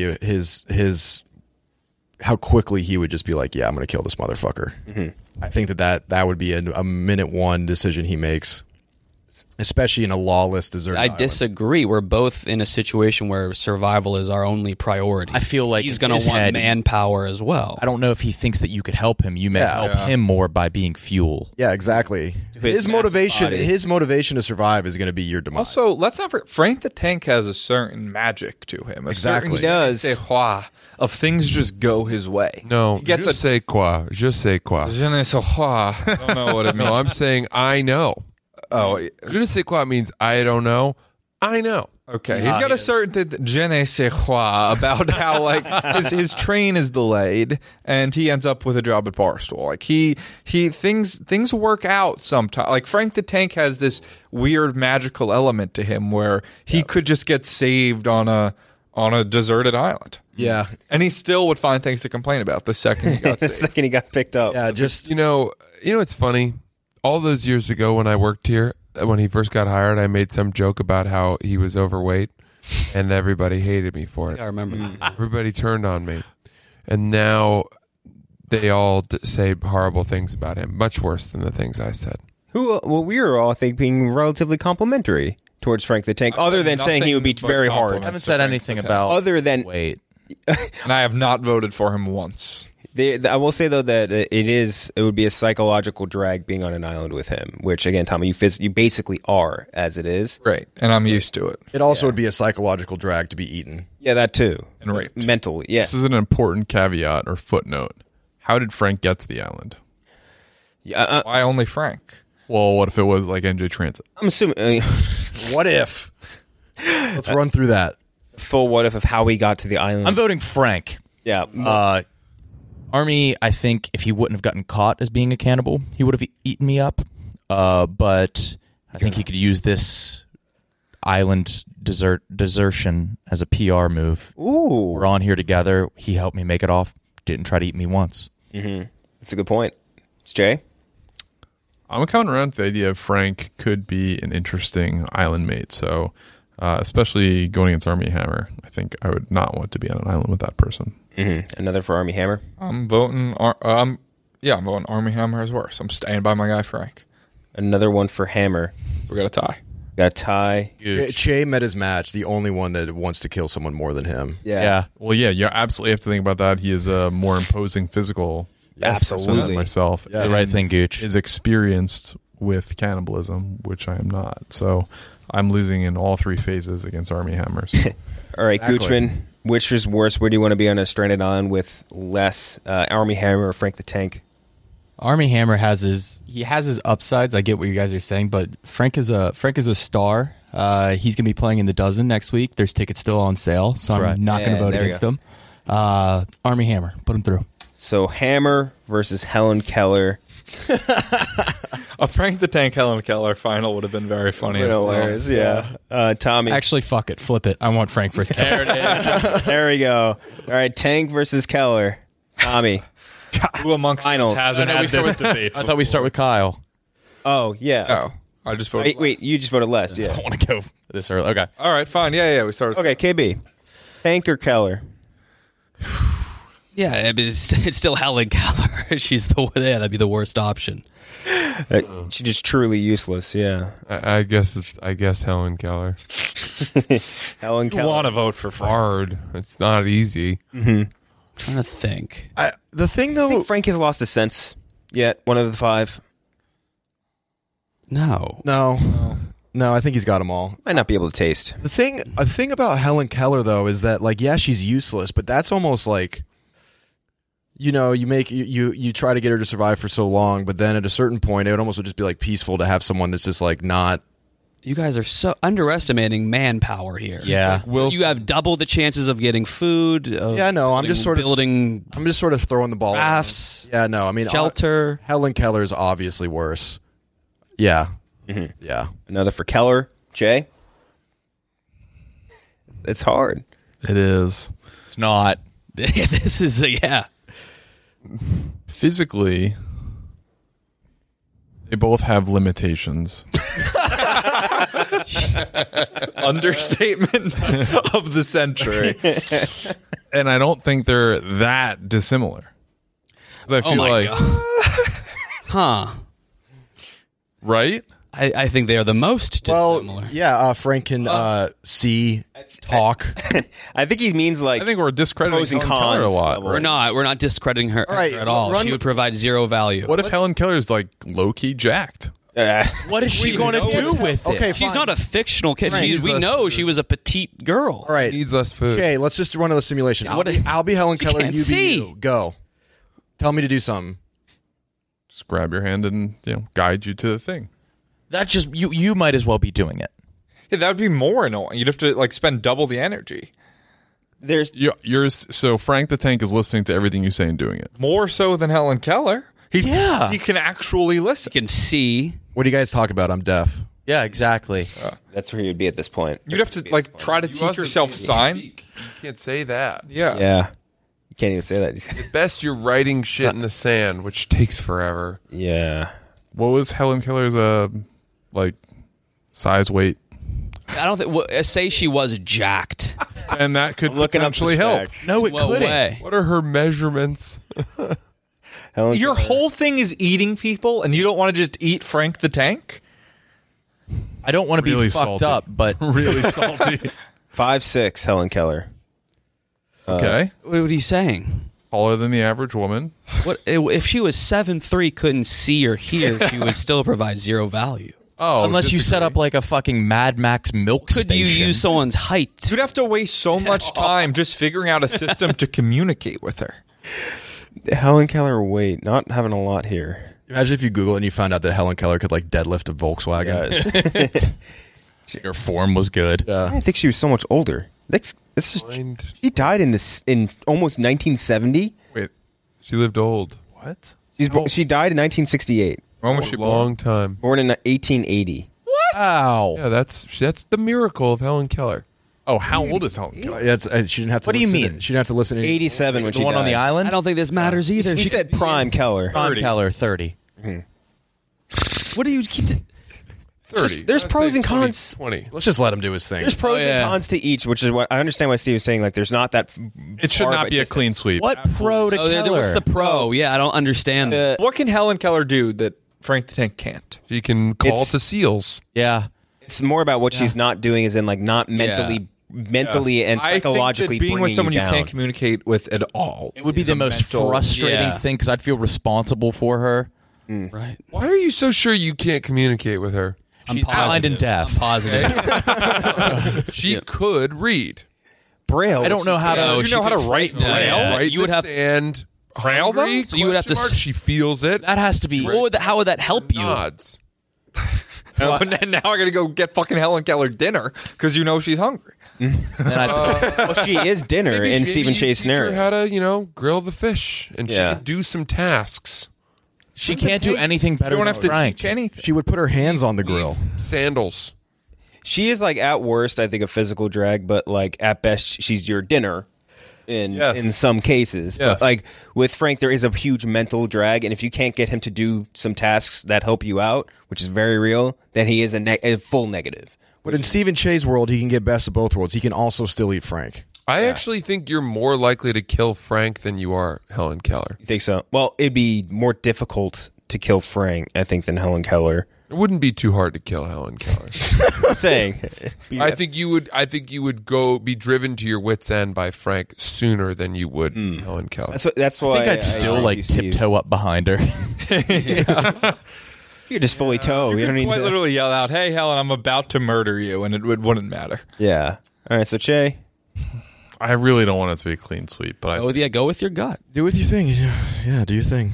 his how quickly he would just be like, yeah, I'm going to kill this motherfucker. I think that would be a minute one decision he makes, especially in a lawless desert I island. disagree. We're both in a situation where survival is our only priority. I feel like he's going to want manpower as well. I don't know if he thinks that you could help him. You may help him more by being fuel. Yeah, exactly. His motivation to survive is going to be your demise. Also, let's not forget, Frank the Tank has a certain magic to him. Exactly. He does. Of things just go his way. No, je sais quoi. Je sais quoi. Je ne sais quoi. I don't know what it means. No, I'm saying I know. Oh, je ne sais quoi means I don't know. I know. Okay, he's got a certain je ne sais quoi about how like his train is delayed and he ends up with a job at Barstool. Like he things work out sometimes. Like Frank the Tank has this weird magical element to him where he could just get saved on a deserted island. Yeah, and he still would find things to complain about the second he got saved. The second he got picked up. Yeah, just it's funny. All those years ago when I worked here, when he first got hired, I made some joke about how he was overweight, and everybody hated me for it. I remember. Everybody turned on me, and now they all say horrible things about him, much worse than the things I said. We were all, I think, being relatively complimentary towards Frank the Tank, other than saying he would be very hard. I haven't said anything about other than weight, and I have not voted for him once. I will say though that it would be a psychological drag being on an island with him, which again, Tommy, you basically are as it is. Right, and I'm used to it. It also would be a psychological drag to be eaten. Yeah, that too, and raped mentally. Yeah, this is an important caveat or footnote. How did Frank get to the island? Yeah, why only Frank? Well, what if it was like NJ Transit? I'm assuming. What if? Let's run through that. Full what if of how he got to the island. I'm voting Frank. Yeah. Army, I think if he wouldn't have gotten caught as being a cannibal, he would have eaten me up. But I think he could use this island desertion as a PR move. Ooh. We're on here together. He helped me make it off. Didn't try to eat me once. That's a good point. It's Jay? I'm coming around to the idea of Frank could be an interesting island mate. So, especially going against Army Hammer, I think I would not want to be on an island with that person. Another for Army Hammer? I'm voting I'm voting Army Hammer as worse. I'm staying by my guy Frank. Another one for Hammer. We got a tie. Got a tie. Che met his match, the only one that wants to kill someone more than him. Yeah. Well, yeah, you absolutely have to think about that. He is a more imposing physical person than myself. The right thing, Gooch. Is experienced with cannibalism, which I am not. So I'm losing in all three phases against Army Hammers. All right, Goochman. Which is worse? Where do you want to be on a stranded island with less Army Hammer or Frank the Tank? Army Hammer has his upsides. I get what you guys are saying, but Frank is a star. He's gonna be playing in the dozen next week. There's tickets still on sale, so I'm not gonna vote against him. Army Hammer, put him through. So Hammer versus Helen Keller. A Frank the Tank Helen Keller final would have been very funny. Hilarious, yeah. Tommy. Actually, fuck it. Flip it. I want Frank versus Keller. There it is. There we go. All right, Tank versus Keller. Tommy. Who amongst us hasn't had this debate? I thought we start with Kyle. Oh, yeah. Oh, I just voted. Wait, you just voted last, yeah. I don't want to go this early. Okay. All right, fine. Yeah, we started. Okay, KB. Tank or Keller? Yeah, I mean, it's still Helen Keller. She's that'd be the worst option. She's just truly useless, yeah. I guess Helen Keller. Helen Keller. You want to vote for Frank. Hard. It's not easy. Mm-hmm. Trying to think. The thing, though... I think Frank has lost his sense yet, one of the five. No, I think he's got them all. Might not be able to taste. The thing about Helen Keller, though, is that, like, yeah, she's useless, but that's almost like... You know, you try to get her to survive for so long, but then at a certain point, it almost would just be like peaceful to have someone that's just like not. You guys are so underestimating manpower here. Yeah, you have double the chances of getting food. Yeah, no, I'm just sort of throwing the ball. Rafts. Yeah, no, I mean shelter. Helen Keller is obviously worse. Yeah, yeah. Another for Keller. Jay. It's hard. It is. It's not. This is Physically, they both have limitations. Understatement of the century. And I don't think they're that dissimilar. 'Cause I feel huh? Right? I think they are the most dissimilar. Well, yeah, Frank can see, talk. I think he means like. I think we're discrediting pros and Helen Keller cons a lot. We're not discrediting her right, at all. She would provide zero value. What if Helen Keller's like low key jacked? What is she going to do with it? Okay, she's fine. not a fictional kid. Right. We know she was a petite girl. All right, Needs less food. Okay, let's just run a simulation. I'll be Helen Keller. can't You see. be you. Go. Tell me to do something. Just grab your hand and guide you to the thing. That just you might as well be doing it. Yeah, that would be more annoying. You'd have to like spend double the energy. There's so Frank the Tank is listening to everything you say and doing it. More so than Helen Keller. He can actually listen. He can see. What do you guys talk about? I'm deaf. Yeah, exactly. That's where you'd be at this point. You'd have to like try to teach yourself sign. You can't say that. Yeah. You can't even say that. At best, you're writing shit in the sand, which takes forever. Yeah. What was Helen Keller's size, weight? I don't think. Say she was jacked. And that could looking up potentially help. No, it couldn't. Way. What are her measurements? Your whole thing is eating people, and you don't want to just eat Frank the Tank? I don't want to Really be fucked salty. up, but Really salty. 5'6", Helen Keller. Okay. What are you saying? Taller than the average woman. What if she was 7'3", couldn't see or hear? She would still provide zero value. Oh, unless you set up like a fucking Mad Max milk Could station. you use someone's height? You'd have to waste so much time just figuring out a system to communicate with her. Helen Keller, wait, not having a lot here. Imagine if you Google it and you found out that Helen Keller could like deadlift a Volkswagen. Her form was good. I didn't think she was so much older. She died in almost 1970. Wait, she lived old. What? She died in 1968. When was she born? Long time. Born in 1880. What? Wow. Yeah, that's the miracle of Helen Keller. Oh, how old is Helen Keller? She didn't have to. What do you listen mean? She didn't have to listen. 87 when The she one died. on the island? I don't think this matters either. We said prime Keller. Prime Keller, 30. What do you keep? 30. There's I'd pros say and 20, cons. 20. Let's just let him do his thing. There's pros and cons to each, which is what I understand what Steve was saying. Like, there's not that. It should not be a clean sweep. What pro to Keller? What's the pro? Yeah, I don't understand. What can Helen Keller do that Frank the Tank can't? She can call to seals. Yeah. It's more about what she's not doing, as in like not mentally and psychologically I think that being with someone you you down. can't communicate with at all. It would be the most frustrating thing because I'd feel responsible for her. Right. Why are you so sure you can't communicate with her? She's blind and deaf. I'm positive. She could read. Braille. I don't know how to. you know how to write Braille? Write you would have and Rail them? Hungry? So you would have to. She feels it. That has to be. How would that help you? Nods. Now I got to go get fucking Helen Keller dinner because you know she's hungry. Well, she is dinner in Stephen Chase scenario. How to grill the fish, and she Yeah. could do some tasks. She can't do anything better You don't than have to Frank. teach anything. She would put her hands on the grill. Sandals. She is like at worst, I think, a physical drag, but like at best, she's your dinner. In some cases, but like with Frank, there is a huge mental drag, and if you can't get him to do some tasks that help you out, which is very real, then he is a full negative. But in Stephen Che's world, he can get best of both worlds. He can also still eat Frank. I actually think you're more likely to kill Frank than you are Helen Keller. You think so? Well, it'd be more difficult to kill Frank, I think, than Helen Keller. It wouldn't be too hard to kill Helen Keller. I'm saying. I think you would be driven to your wit's end by Frank sooner than you would Helen Keller. That's why I think I'd still like tiptoe up behind her. You just fully toe. You don't need quite to literally yell out, "Hey, Helen, I'm about to murder you," and it wouldn't matter. Yeah. All right. So Che, I really don't want it to be a clean sweep, but Go with your gut. Do with your thing. Yeah, do your thing.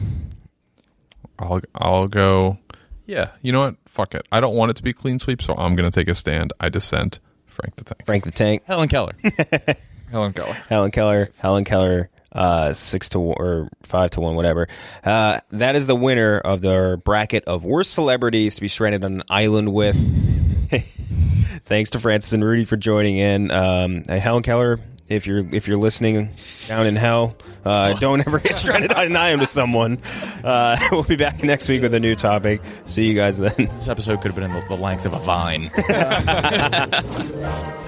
I'll go. Yeah, you know what? Fuck it. I don't want it to be a clean sweep, so I'm going to take a stand. I dissent. Frank the Tank. Frank the Tank. Helen Keller. Helen Keller. Helen Keller. Helen Keller. 6-1 or 5-1, whatever. That is the winner of the bracket of worst celebrities to be stranded on an island with. Thanks to Francis and Rudy for joining in. Helen Keller, if you're listening down in hell, don't ever get stranded on an island with someone. We'll be back next week with a new topic. See you guys then. This episode could have been in the length of a vine.